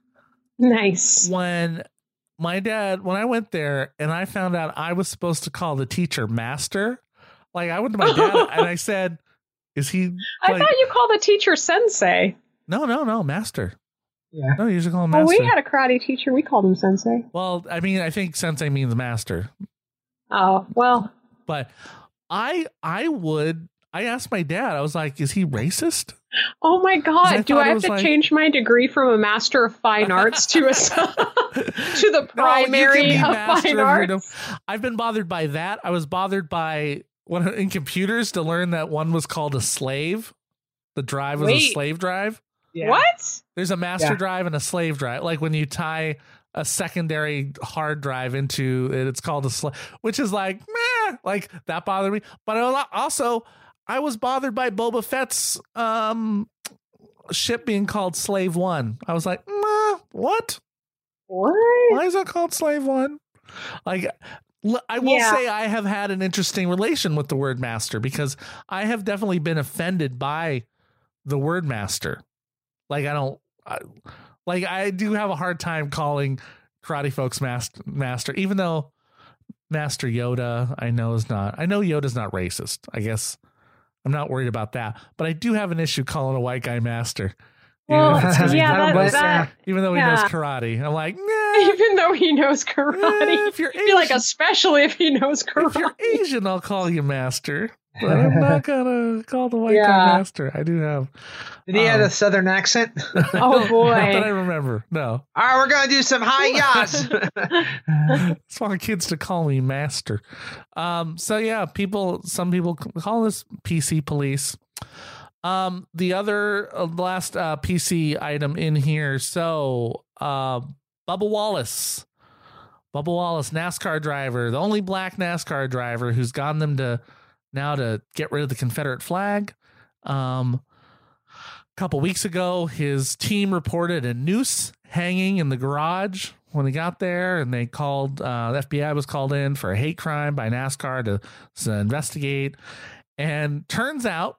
Nice. When I went there and I found out I was supposed to call the teacher master, like I went to my dad and I said, is he? I thought you called the teacher sensei. No, master. Yeah. No, you usually call him master. Oh, we had a karate teacher. We called him sensei. Well, I mean, I think sensei means master. Oh, well. But I asked my dad, I was like, is he racist? Oh my God. Do I have to change my degree from a Master of Fine Arts to the primary of Fine Arts? I've been bothered by that. I was bothered by in computers to learn that one was called a slave. The drive was a slave drive. Yeah. What? There's a master drive and a slave drive. Like when you tie a secondary hard drive into it, it's called a slave, which is like, meh, like that bothered me. But I was bothered by Boba Fett's ship being called Slave One. I was like, what? What? Why is that called Slave One? Like, I will say I have had an interesting relation with the word master because I have definitely been offended by the word master. Like I do have a hard time calling karate folks master, even though Master Yoda I know Yoda's not racist. I guess I'm not worried about that, but I do have an issue calling a white guy master. Well, even though he knows karate, I'm like, nah. Even though he knows karate, if you're I feel like especially if he knows karate. If you're Asian, I'll call you master, but I'm not gonna call the white guy master. I do have. Did he have a southern accent? Oh boy! Not that I remember. No. All right, we're gonna do some high yas. I just want kids to call me master. So yeah, some people call this PC police. The other last PC item in here. So Bubba Wallace, NASCAR driver, the only black NASCAR driver who's gotten them to get rid of the Confederate flag. A couple weeks ago, his team reported a noose hanging in the garage when they got there, and they called, the FBI was called in for a hate crime by NASCAR to investigate. And turns out,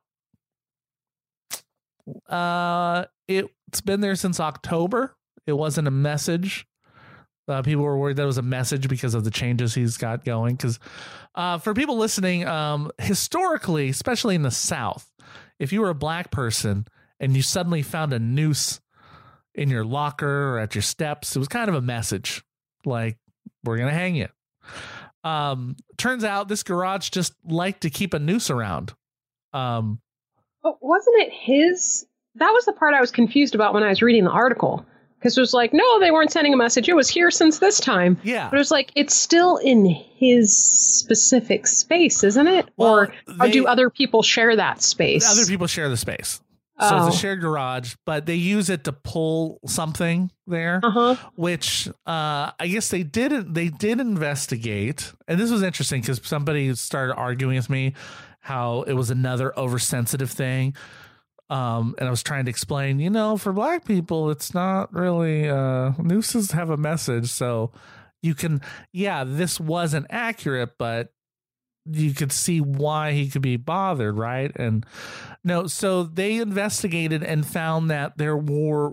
it's been there since October. It wasn't a message. People were worried that it was a message because of the changes he's got going. Because for people listening, historically, especially in the South, if you were a black person and you suddenly found a noose in your locker or at your steps, it was kind of a message like, we're going to hang you. Turns out this garage just liked to keep a noose around. But wasn't it his? That was the part I was confused about when I was reading the article. Because it was like, no, they weren't sending a message. It was here since this time. Yeah. But it was like, it's still in his specific space, isn't it? Or do other people share that space? Other people share the space. So it's a shared garage, but they use it to pull something there, which I guess they did investigate. And this was interesting because somebody started arguing with me how it was another oversensitive thing. And I was trying to explain, for black people, it's not really, nooses have a message. So you can, this wasn't accurate, but you could see why he could be bothered. Right. And no, so they investigated and found that there were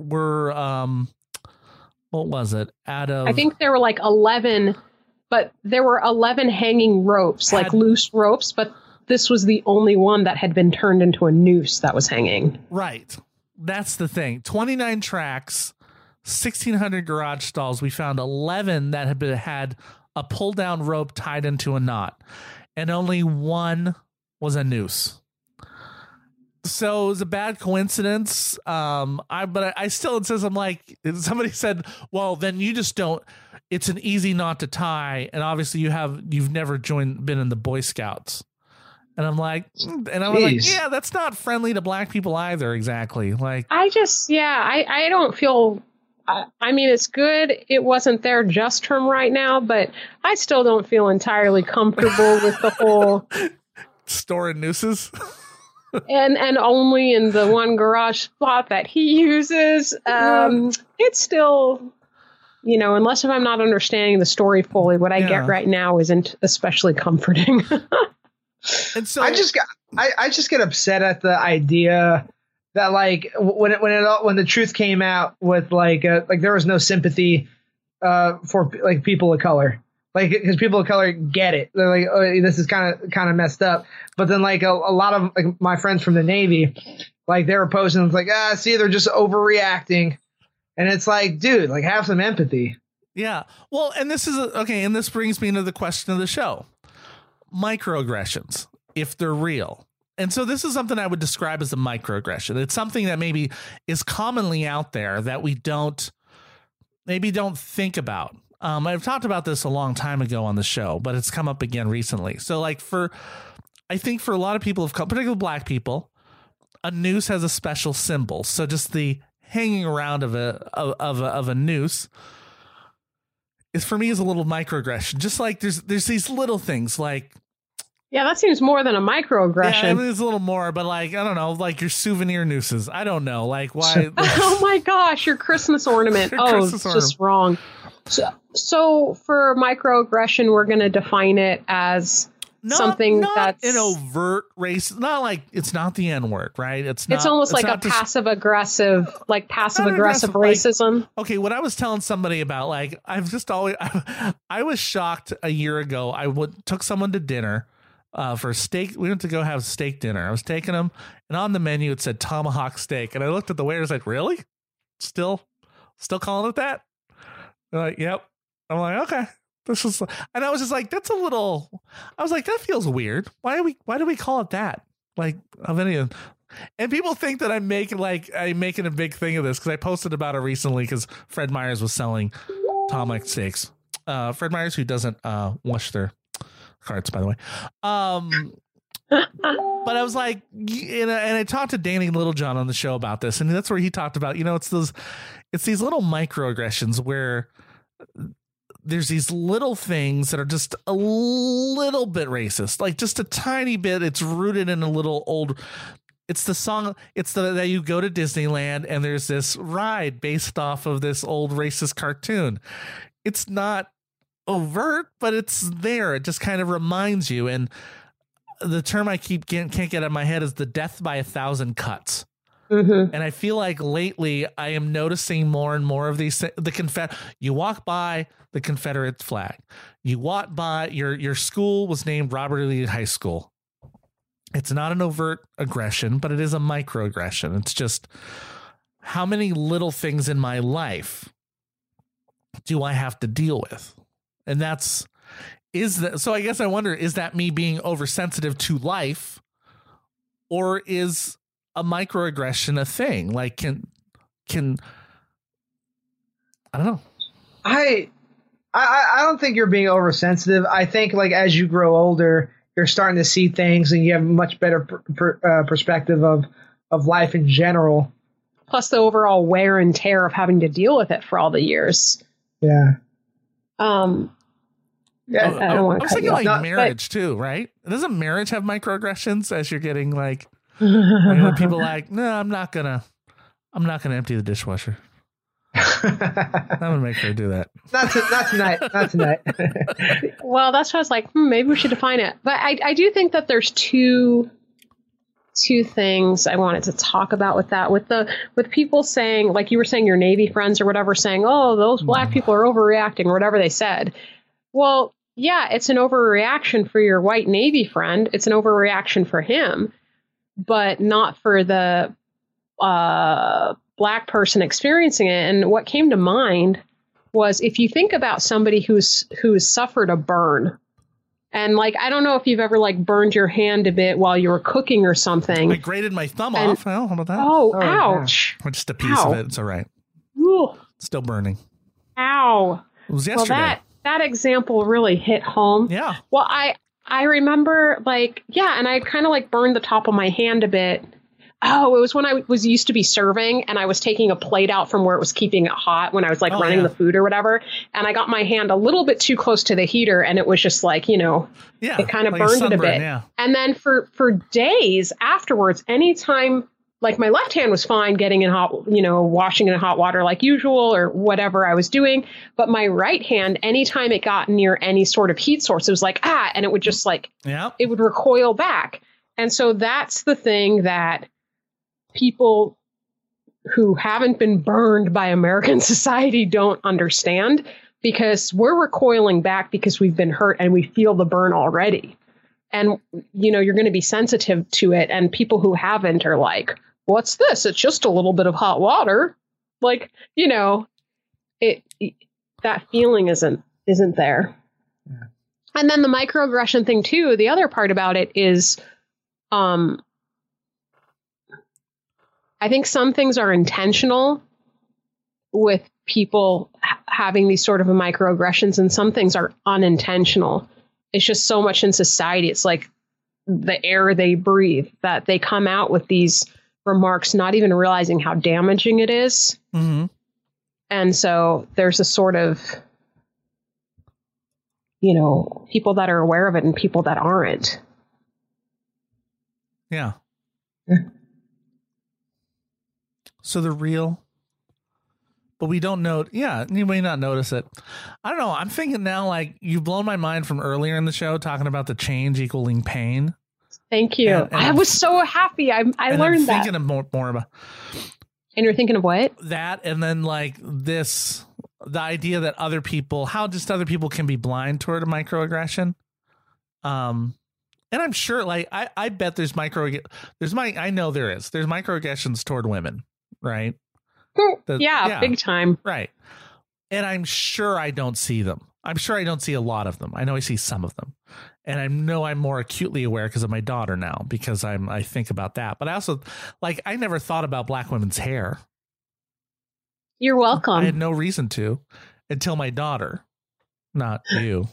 what was it? I think there were like 11, but there were 11 hanging ropes, like loose ropes, but this was the only one that had been turned into a noose that was hanging. Right. That's the thing. 29 tracks, 1,600 garage stalls. We found 11 that had a pull down rope tied into a knot, and only one was a noose. So it was a bad coincidence. But I still insist. I'm like, somebody said, well, then you just don't, it's an easy knot to tie. And obviously you've never been in the Boy Scouts. And I'm like, yeah, that's not friendly to black people either. Exactly. Like, I don't feel, I mean, it's good. It wasn't their just term right now, but I still don't feel entirely comfortable with the whole storing nooses. and only in the one garage spot that he uses. It's still, unless if I'm not understanding the story fully, what I get right now isn't especially comforting. And so I just get upset at the idea that like when the truth came out with like there was no sympathy for like people of color, like because people of color get it. They're like, oh, this is kind of messed up. But then like a lot of like my friends from the Navy, like they're opposing. It's like see, they're just overreacting, and it's like, dude, like have some empathy. Yeah. Well, and this is okay, and this brings me into the question of the show. Microaggressions, if they're real. And so this is something I would describe as a microaggression. It's something that maybe is commonly out there that we don't think about. I've talked about this a long time ago on the show, but it's come up again recently. So like I think for a lot of people, particularly black people, a noose has a special symbol. So just the hanging around of a noose is for me is a little microaggression. Just like there's these little things like, yeah, that seems more than a microaggression. Yeah, it's a little more, but like, I don't know, like your souvenir nooses. I don't know, like why. Oh my gosh, your Christmas ornament. Just wrong. So for microaggression, we're going to define it as something that's an overt race. Not like it's not the N word, right? It's almost like a passive aggressive racism. Like, okay, what I was telling somebody about, like, I was shocked a year ago. Took someone to dinner for steak. We went to go have steak dinner. I was taking them, and on the menu it said tomahawk steak, and I looked at the waiter. I was like, really? Still calling it that? They're like, yep. I'm like, okay. And I was just like, that's a little. I was like, that feels weird. Why do we call it that? Like, of any. And people think that I'm making a big thing of this because I posted about it recently because Fred Meyers was selling tomahawk steaks. Fred Meyers, who doesn't wash their carts, by the way. But I was like, and I talked to Danny Littlejohn on the show about this, and that's where he talked about, it's these little microaggressions where there's these little things that are just a little bit racist, like just a tiny bit. It's rooted in a little old. It's the song. It's that you go to Disneyland and there's this ride based off of this old racist cartoon. It's not overt, but it's there. It just kind of reminds you. And the term I can't get out of my head is the death by 1,000 cuts. Mm-hmm. And I feel like lately I am noticing more and more of these. You walk by the Confederate flag. You walk by your school was named Robert E. Lee High School. It's not an overt aggression, but it is a microaggression. It's just how many little things in my life do I have to deal with? And so I guess I wonder, is that me being oversensitive to life, or is a microaggression a thing? Like, can I don't know. I don't think you're being oversensitive. I think, like, as you grow older, you're starting to see things and you have a much better perspective of life in general. Plus the overall wear and tear of having to deal with it for all the years. Yeah. Yeah, I don't want to. I was thinking like marriage too, right? Doesn't marriage have microaggressions as you're getting like people like, no, I'm not gonna empty the dishwasher. I'm gonna make her do that. Not tonight. Not tonight. Well, that's what I was like. Maybe we should define it. But I do think that there's two things I wanted to talk about with that. With people saying, like you were saying, your Navy friends or whatever, saying, "Oh, those black people are overreacting," or whatever they said. Well, yeah, it's an overreaction for your white Navy friend. It's an overreaction for him, but not for the black person experiencing it. And what came to mind was, if you think about somebody who's suffered a burn, and like, I don't know if you've ever like burned your hand a bit while you were cooking or something. I grated my thumb off. Well, how about that? Oh, ouch. Yeah. Just a piece of it. It's all right. Ooh. It's still burning. Ow. It was yesterday. Well, that example really hit home. Yeah. Well, I remember like, yeah, and I kind of like burned the top of my hand a bit. Oh, it was when I was used to be serving and I was taking a plate out from where it was keeping it hot when I was like running the food or whatever. And I got my hand a little bit too close to the heater and it was just like, it kind of burned it a bit. Yeah. And then for days afterwards, anytime, like my left hand was fine getting in hot, washing in hot water like usual or whatever I was doing. But my right hand, anytime it got near any sort of heat source, it was like, and it would just like, it would recoil back. And so that's the thing that people who haven't been burned by American society don't understand, because we're recoiling back because we've been hurt and we feel the burn already. And, you're going to be sensitive to it. And people who haven't are like, what's this? It's just a little bit of hot water. Like, that feeling isn't there. Yeah. And then the microaggression thing too, the other part about it is, I think some things are intentional with people having these sort of microaggressions, and some things are unintentional. It's just so much in society. It's like the air they breathe, that they come out with these remarks, not even realizing how damaging it is. Mm-hmm. And so there's a sort of, people that are aware of it and people that aren't. Yeah. So the real but we don't know. Yeah, you may not notice it. I don't know. I'm thinking now, like, you've blown my mind from earlier in the show talking about the change equaling pain. Thank you. And I was so happy. I learned that. Thinking of more about And you're thinking of what? that, and then like this, the idea that other people, how just other people can be blind toward a microaggression. And I'm sure, like, I bet there's I know there's microaggressions toward women, right? Yeah, big time. Right. And I'm sure I don't see them. I'm sure I don't see a lot of them. I know I see some of them. And I know I'm more acutely aware because of my daughter now, because I think about that. But I also, like, I never thought about black women's hair. You're welcome. I had no reason to until my daughter, not you.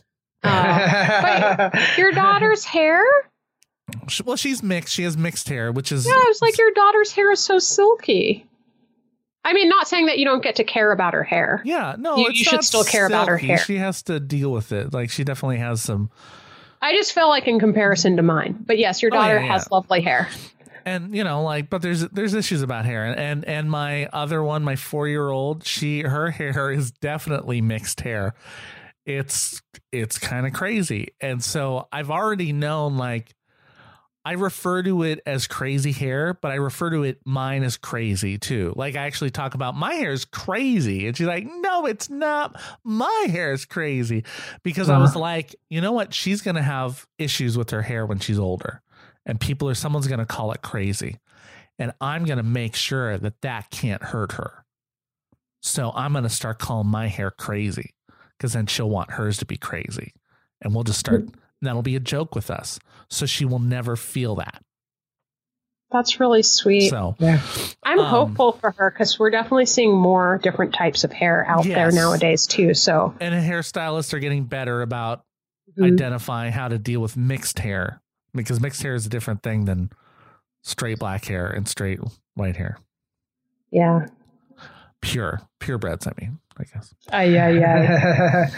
Wait, your daughter's hair? Well, she's mixed. She has mixed hair, which is... Yeah, I was like, your daughter's hair is so silky. I mean, not saying that you don't get to care about her hair. Yeah, no, you should still care about her hair. She has to deal with it. Like, she definitely has some... I just feel like in comparison to mine. But yes, your daughter has lovely hair. And, you know, like, but there's issues about hair. And my other one, my 4-year-old, her hair is definitely mixed hair. It's kind of crazy. And so I've already known, like, I refer to it as crazy hair, but I refer to mine as crazy too. Like, I actually talk about my hair is crazy. And she's like, no, it's not. My hair is crazy. Because I was like, you know what? She's going to have issues with her hair when she's older. And someone's going to call it crazy. And I'm going to make sure that can't hurt her. So I'm going to start calling my hair crazy, because then she'll want hers to be crazy. And we'll just start... That'll be a joke with us. So she will never feel that. That's really sweet. So Yeah. I'm hopeful for her, because we're definitely seeing more different types of hair out there nowadays too. So, and hairstylists are getting better about identifying how to deal with mixed hair, because mixed hair is a different thing than straight black hair and straight white hair. Yeah. Purebreds, I mean, I guess. Yeah.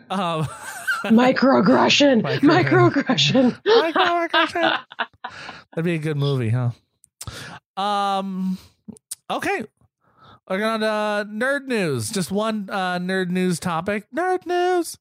Microaggression. That'd be a good movie, huh? Okay. We're going to nerd news. Just one nerd news topic. Nerd news.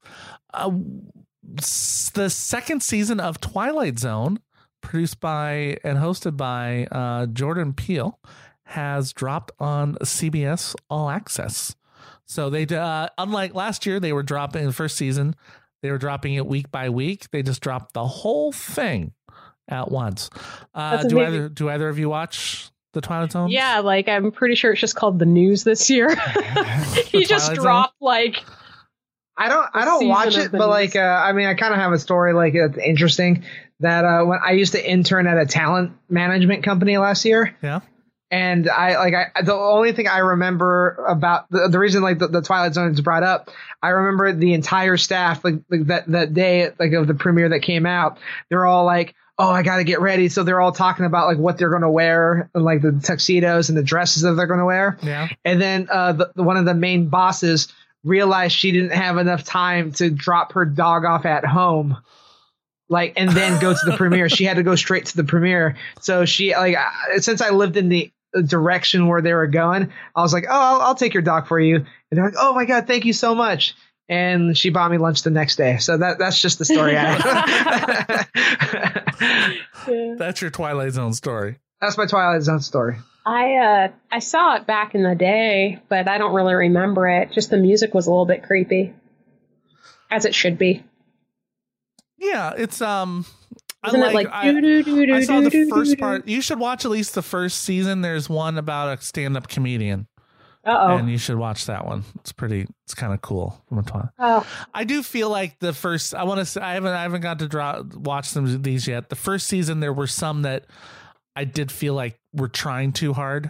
The second season of Twilight Zone, produced by and hosted by Jordan Peele, has dropped on CBS All Access. So they, unlike last year, they were dropping the first season. They were dropping it week by week. They just dropped the whole thing at once. Do either of you watch the Twilight Zone? Yeah, like, I'm pretty sure it's just called The News this year. He just dropped like... I don't watch it, but like, I mean, I kind of have a story like it's interesting that when I used to intern at a talent management company last year. Yeah. And the only thing I remember about the reason like the Twilight Zone is brought up, I remember the entire staff like that day like of the premiere that came out, they're all like, oh, I got to get ready. So they're all talking about like what they're going to wear and like the tuxedos and the dresses that they're going to wear. Yeah. And then one of the main bosses realized she didn't have enough time to drop her dog off at home. Like, and then go to the premiere. She had to go straight to the premiere. So she like, since I lived in the direction where they were going, I was like, oh, I'll take your dog for you. And they're like, oh my God, thank you so much. And she bought me lunch the next day. So that's just the story I have. That's your Twilight Zone story. That's my Twilight Zone story. I saw it back in the day, but I don't really remember it. Just the music was a little bit creepy, as it should be. Yeah, it's Isn't it like I saw the first part. You should watch at least the first season. There's one about a stand-up comedian. And you should watch that one. It's kind of cool from a time. Oh. I do feel like the first, I want to say, I haven't got to watch these yet. The first season, there were some that I did feel like were trying too hard.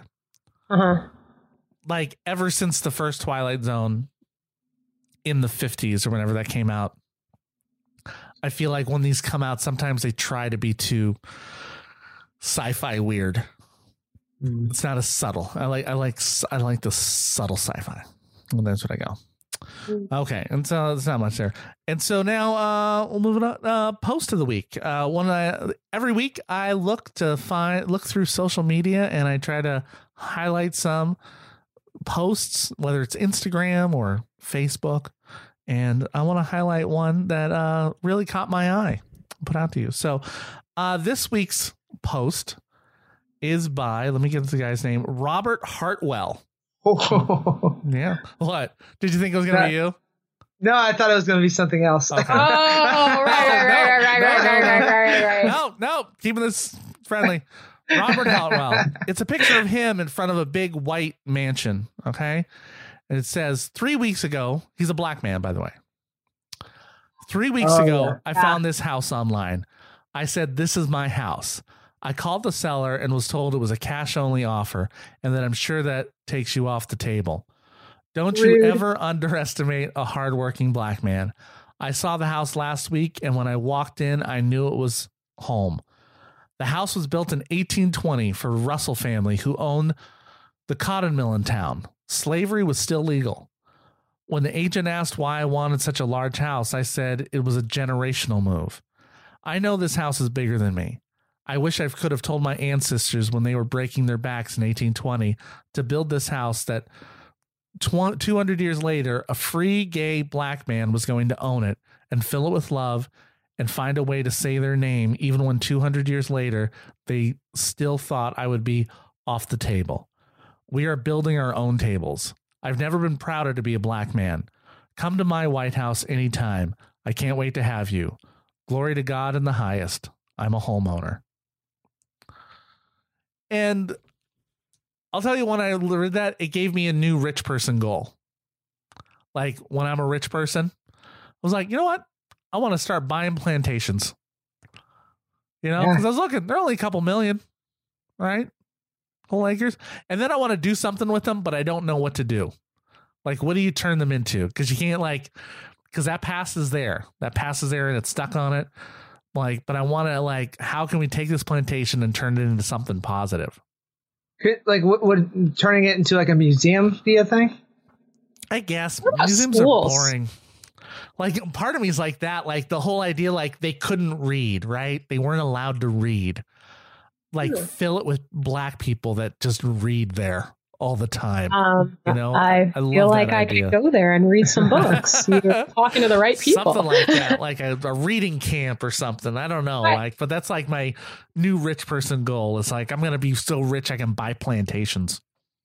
Like ever since the first Twilight Zone in the 50s or whenever that came out, I feel like when these come out, sometimes they try to be too sci-fi weird. It's not as subtle. I like the subtle sci-fi. Well, that's what I go. Okay, and so there's not much there. And so now we'll move on. Post of the week. Every week I look through social media and I try to highlight some posts, whether it's Instagram or Facebook. And I want to highlight one that really caught my eye, put out to you. So this week's post is by, let me get the guy's name, Robert Hartwell. Yeah. What? Did you think it was going to be you? No, I thought it was going to be something else. Okay. right. No, keeping this friendly. Robert Hartwell. It's a picture of him in front of a big white mansion. Okay. And it says 3 weeks ago, he's a black man, by the way. 3 weeks ago, I found this house online. I said, this is my house. I called the seller and was told it was a cash only offer and that I'm sure that takes you off the table. Don't you ever underestimate a hardworking black man. I saw the house last week, and when I walked in, I knew it was home. The house was built in 1820 for Russell family who owned the cotton mill in town. Slavery was still legal. When the agent asked why I wanted such a large house, I said it was a generational move. I know this house is bigger than me. I wish I could have told my ancestors when they were breaking their backs in 1820 to build this house that 200 years later, a free gay black man was going to own it and fill it with love and find a way to say their name, even when 200 years later, they still thought I would be off the table. We are building our own tables. I've never been prouder to be a black man. Come to my White House anytime. I can't wait to have you. Glory to God in the highest. I'm a homeowner. And I'll tell you, when I read that, it gave me a new rich person goal. Like when I'm a rich person, I was like, you know what? I want to start buying plantations. You know, because I was looking, they're only a couple million, right? Whole acres. And then I want to do something with them, but I don't know what to do. Like, what do you turn them into? Because you can't because that passes there. That passes there and it's stuck on it. But I want to how can we take this plantation and turn it into something positive? Would turning it into a museum be a thing? I guess What museums schools? are boring. Part of me is like that. The whole idea, they couldn't read, right? They weren't allowed to read. Fill it with black people that just read there all the time. I feel like I could go there and read some books. You're talking to the right people. Something like that, like a reading camp or something. I don't know. But that's my new rich person goal. It's I'm going to be so rich I can buy plantations.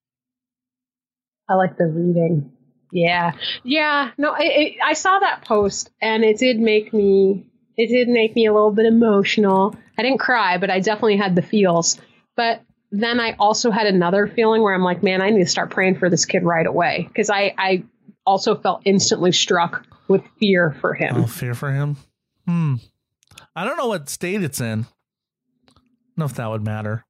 I like the reading. Yeah. No, I saw that post and it did make me a little bit emotional. I didn't cry, but I definitely had the feels. But then I also had another feeling where I'm like, man, I need to start praying for this kid right away. Because I also felt instantly struck with fear for him. Oh, fear for him? I don't know what state it's in. I don't know if that would matter.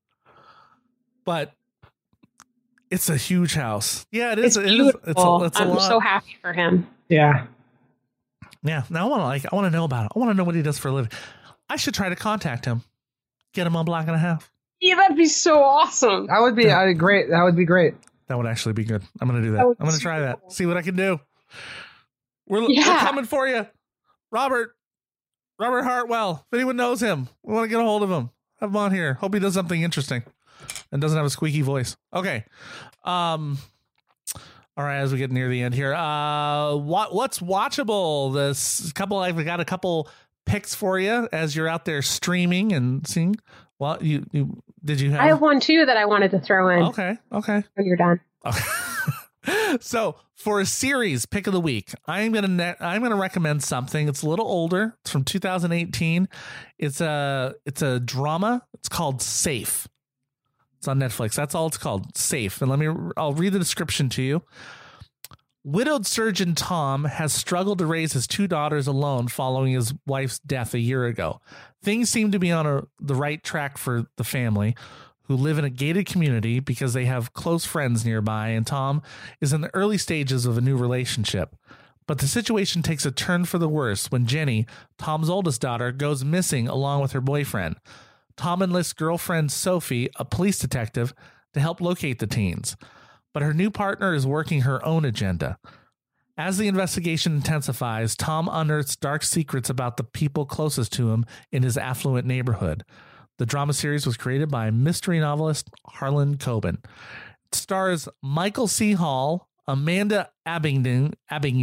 But it's a huge house. Yeah, it is. It's beautiful. It's a lot. I'm so happy for him. Yeah. Yeah. Now I want to know about it. I want to know what he does for a living. I should try to contact him. Get him on Black and a Half. Yeah, that'd be so awesome. That would be great. That would be great. That would actually be good. I'm going to do that. I'm going to try that. See what I can do. We're coming for you. Robert Hartwell. If anyone knows him, we want to get a hold of him. Have him on here. Hope he does something interesting and doesn't have a squeaky voice. Okay. All right, as we get near the end here, what's watchable? We got a couple picks for you as you're out there streaming and seeing. Well, you I have one too that I wanted to throw in. Okay. When you're done. Okay. So for a series pick of the week, I'm gonna recommend something. It's a little older. It's from 2018. It's a drama. It's called Safe. It's on Netflix. That's all it's called, Safe. And I'll read the description to you. Widowed surgeon Tom has struggled to raise his two daughters alone following his wife's death a year ago. Things seem to be on the right track for the family, who live in a gated community because they have close friends nearby, and Tom is in the early stages of a new relationship. But the situation takes a turn for the worse when Jenny, Tom's oldest daughter, goes missing along with her boyfriend. Tom enlists girlfriend Sophie, a police detective, to help locate the teens. But her new partner is working her own agenda. As the investigation intensifies, Tom unearths dark secrets about the people closest to him in his affluent neighborhood. The drama series was created by mystery novelist Harlan Coben. stars Michael C. Hall, Amanda Abingdon,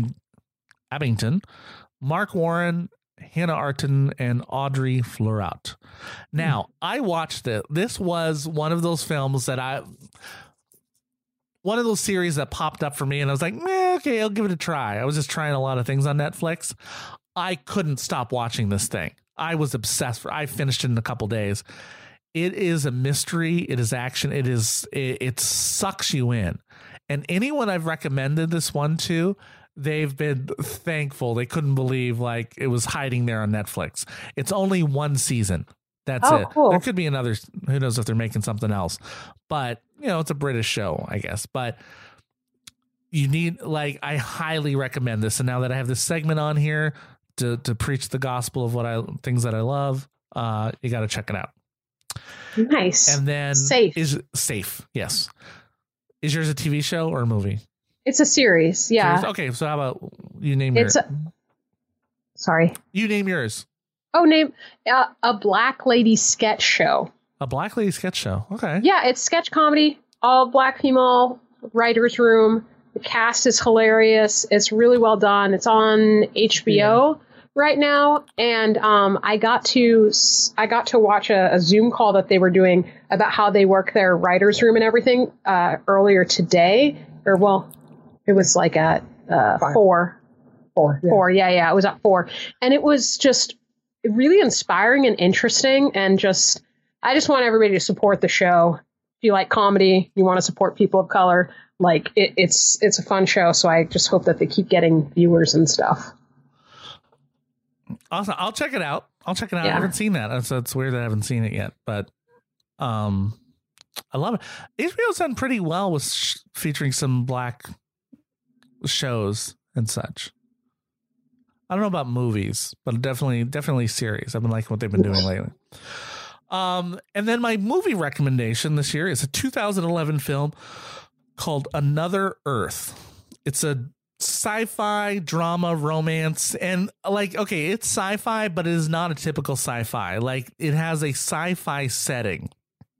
Mark Warren, Hannah Arden, and Audrey Fleurot. Now, I watched it. This was one of those films that one of those series that popped up for me, and I was like, okay, I'll give it a try. I was just trying a lot of things on Netflix. I couldn't stop watching this thing. I was obsessed. I finished it in a couple days. It is a mystery. It is action. It sucks you in. And anyone I've recommended this one to, they've been thankful. They couldn't believe like it was hiding there on Netflix. It's only one season. That's it. Cool. There could be another. Who knows if they're making something else? But it's a British show, I guess. But you need I highly recommend this. And now that I have this segment on here to preach the gospel of things that I love, you got to check it out. Nice. And then Safe. Yes. Is yours a TV show or a movie? It's a series. Yeah. Series? Okay. So how about you name yours? Sorry. You name yours. Oh, name a Black Lady sketch show. A Black Lady sketch show. Okay. Yeah, it's sketch comedy, all Black female writers' room. The cast is hilarious. It's really well done. It's on HBO right now, and I got to watch a Zoom call that they were doing about how they work their writers' room and everything earlier today. It was like at 4. 4. Yeah. 4. Yeah. It was at 4, and it was just really inspiring and interesting, and I just want everybody to support the show. If you like comedy, you want to support people of color, it's a fun show. So I just hope that they keep getting viewers and stuff. Awesome. I'll check it out. Yeah. I haven't seen that. So it's weird that I haven't seen it yet, but I love it. HBO's done pretty well with featuring some Black shows and such. I don't know about movies, but definitely series. I've been liking what they've been doing lately. And then my movie recommendation this year is a 2011 film called Another Earth. It's a sci-fi drama romance, and it's sci-fi, but it is not a typical sci-fi. It has a sci-fi setting,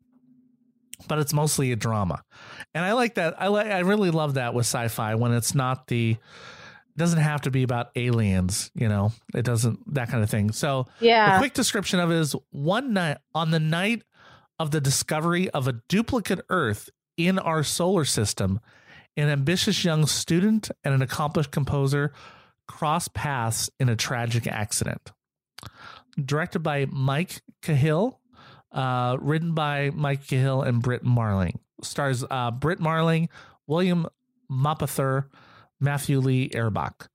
but it's mostly a drama, and I like that. I really love that with sci-fi when it's not it doesn't have to be about aliens, it doesn't, that kind of thing. So yeah, a quick description of it is: on the night of the discovery of a duplicate Earth in our solar system, an ambitious young student and an accomplished composer cross paths in a tragic accident. Directed by Mike Cahill, written by Mike Cahill and Britt Marling. Stars Britt Marling, William Mapother, Matthew Lee Erbach.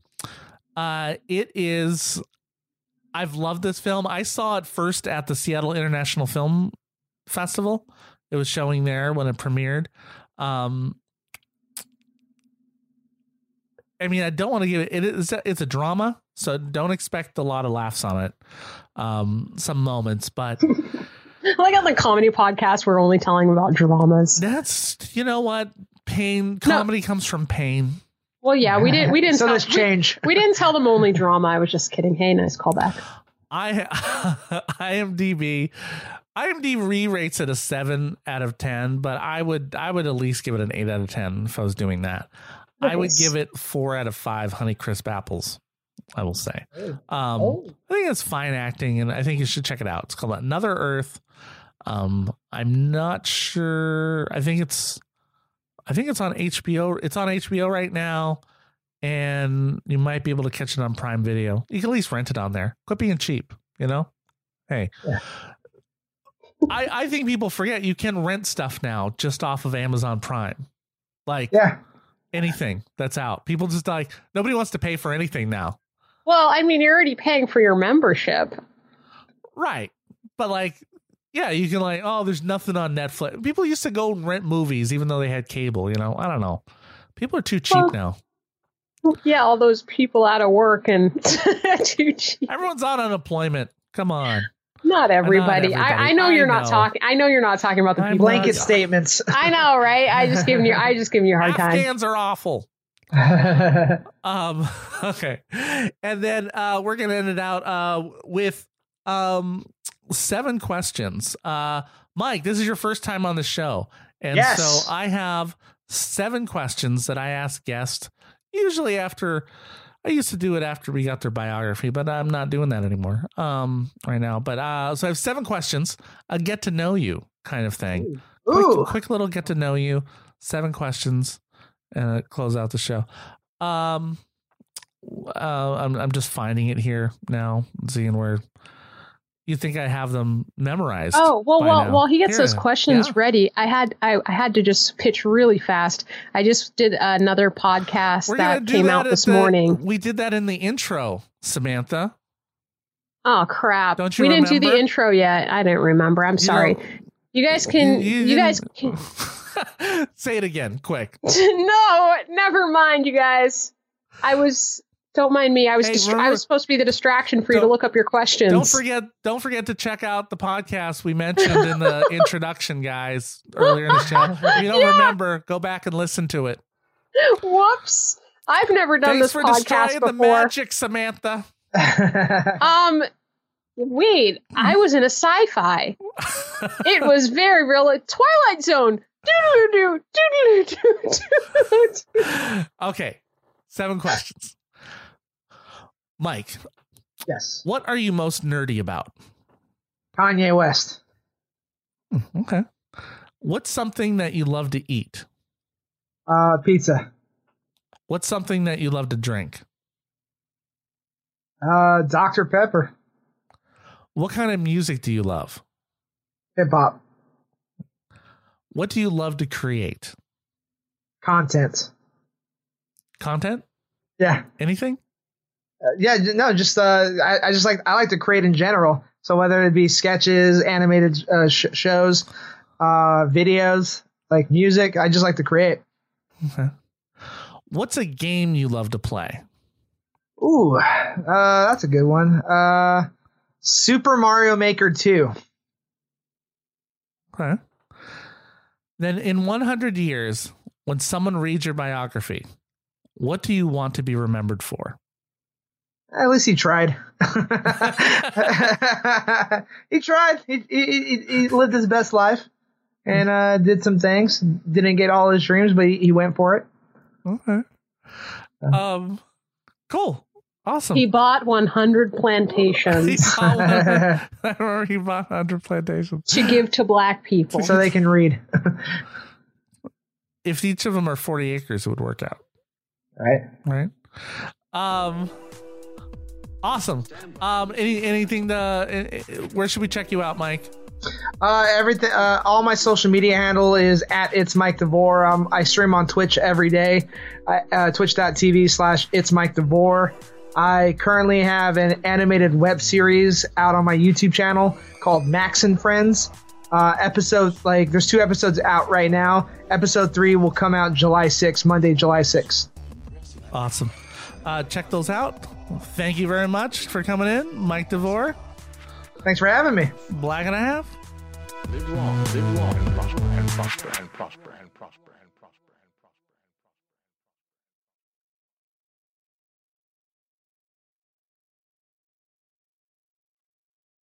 I've loved this film. I saw it first at the Seattle International Film Festival. It was showing there when it premiered. I don't want to give it's a drama, so don't expect a lot of laughs on it. Some moments, but like on the comedy podcast, we're only telling about dramas. That's, what? Comedy comes from pain. Well, yeah, we didn't so let's change. We didn't tell them only drama. I was just kidding. Hey, nice callback. IMDb rates it a 7 out of 10, but I would at least give it an 8 out of 10 if I was doing that. Nice. I would give it 4 out of 5 Honeycrisp apples, I will say. I think it's fine acting, and I think you should check it out. It's called Another Earth. I'm not sure. I think it's on HBO. It's on HBO right now, and you might be able to catch it on Prime Video. You can at least rent it on there. Quit being cheap, Hey. Yeah. I think people forget you can rent stuff now just off of Amazon Prime. Anything that's out. People just nobody wants to pay for anything now. Well, you're already paying for your membership. Right. But you can there's nothing on Netflix. People used to go and rent movies even though they had cable, I don't know. People are too cheap now. Yeah, all those people out of work and too cheap. Everyone's on unemployment. Come on. Not everybody. I know you're not talking. I know you're not talking about the people. Blanket statements. I know, right? I just giving you a hard time. Afghans are awful. Okay, and then we're gonna end it out with 7 questions. Mike, this is your first time on the show, And Yes. so I have 7 questions that I ask guests, usually after. I used to do it after we got their biography, but I'm not doing that anymore right now. But so I have 7 questions, a get to know you kind of thing. Ooh. Quick little get to know you, 7 questions, and close out the show. I'm just finding it here now, seeing where you think I have them memorized. Oh, well, by now. while he gets Here. those questions Yeah. ready, I had to just pitch really fast. I just did another podcast We're gonna that do came that out at this the- morning. We did that in the intro, Samantha. Oh crap! Don't you we didn't do remember? the intro yet. I didn't remember. I'm sorry. know, You guys can. you You guys didn't- can. Say it again, quick. No, never mind, you guys. Don't mind me. I was Hey, I remember- was supposed to be the distraction for you to Don't- look up your questions. Don't forget to check out the podcast we mentioned in the introduction, guys, earlier in the show. If you don't remember, go back and listen to it. Whoops! I've never done Thanks this for podcast destroying the before. magic, Samantha. Wait, I was in a sci-fi. It was very real. Like Twilight Zone. Doo-doo-doo-doo, Okay, 7 questions. Mike, Yes. what are you most nerdy about? Kanye West. Okay. What's something that you love to eat? Pizza. What's something that you love to drink? Dr. Pepper. What kind of music do you love? Hip hop. What do you love to create? Content. Content? Yeah. Anything? I like to create in general. So whether it be sketches, animated shows, videos, like music, I just like to create. Okay. What's a game you love to play? Ooh, that's a good one. Super Mario Maker 2. Okay. Then in 100 years, when someone reads your biography, what do you want to be remembered for? At least he tried. He tried. He lived his best life and did some things. Didn't get all his dreams, but he went for it. Okay. Cool. Awesome. He bought 100 plantations I remember he bought 100 plantations. to give to black people. So they can read. If each of them are 40 acres, it would work out. Right. Right. Awesome. Anything where should we check you out, Mike? Everything. All my social media handle is at It's Mike DeVore. I stream on Twitch every day. Twitch.tv/It's Mike DeVore. I currently have an animated web series out on my YouTube channel called Max and Friends. There's 2 episodes out right now. Episode 3 will come out Monday, July 6th. Awesome. Check those out. Thank you very much for coming in, Mike DeVore. Thanks for having me. Black and a half. Live long and prosper and prosper and prosper and prosper and prosper and prosper.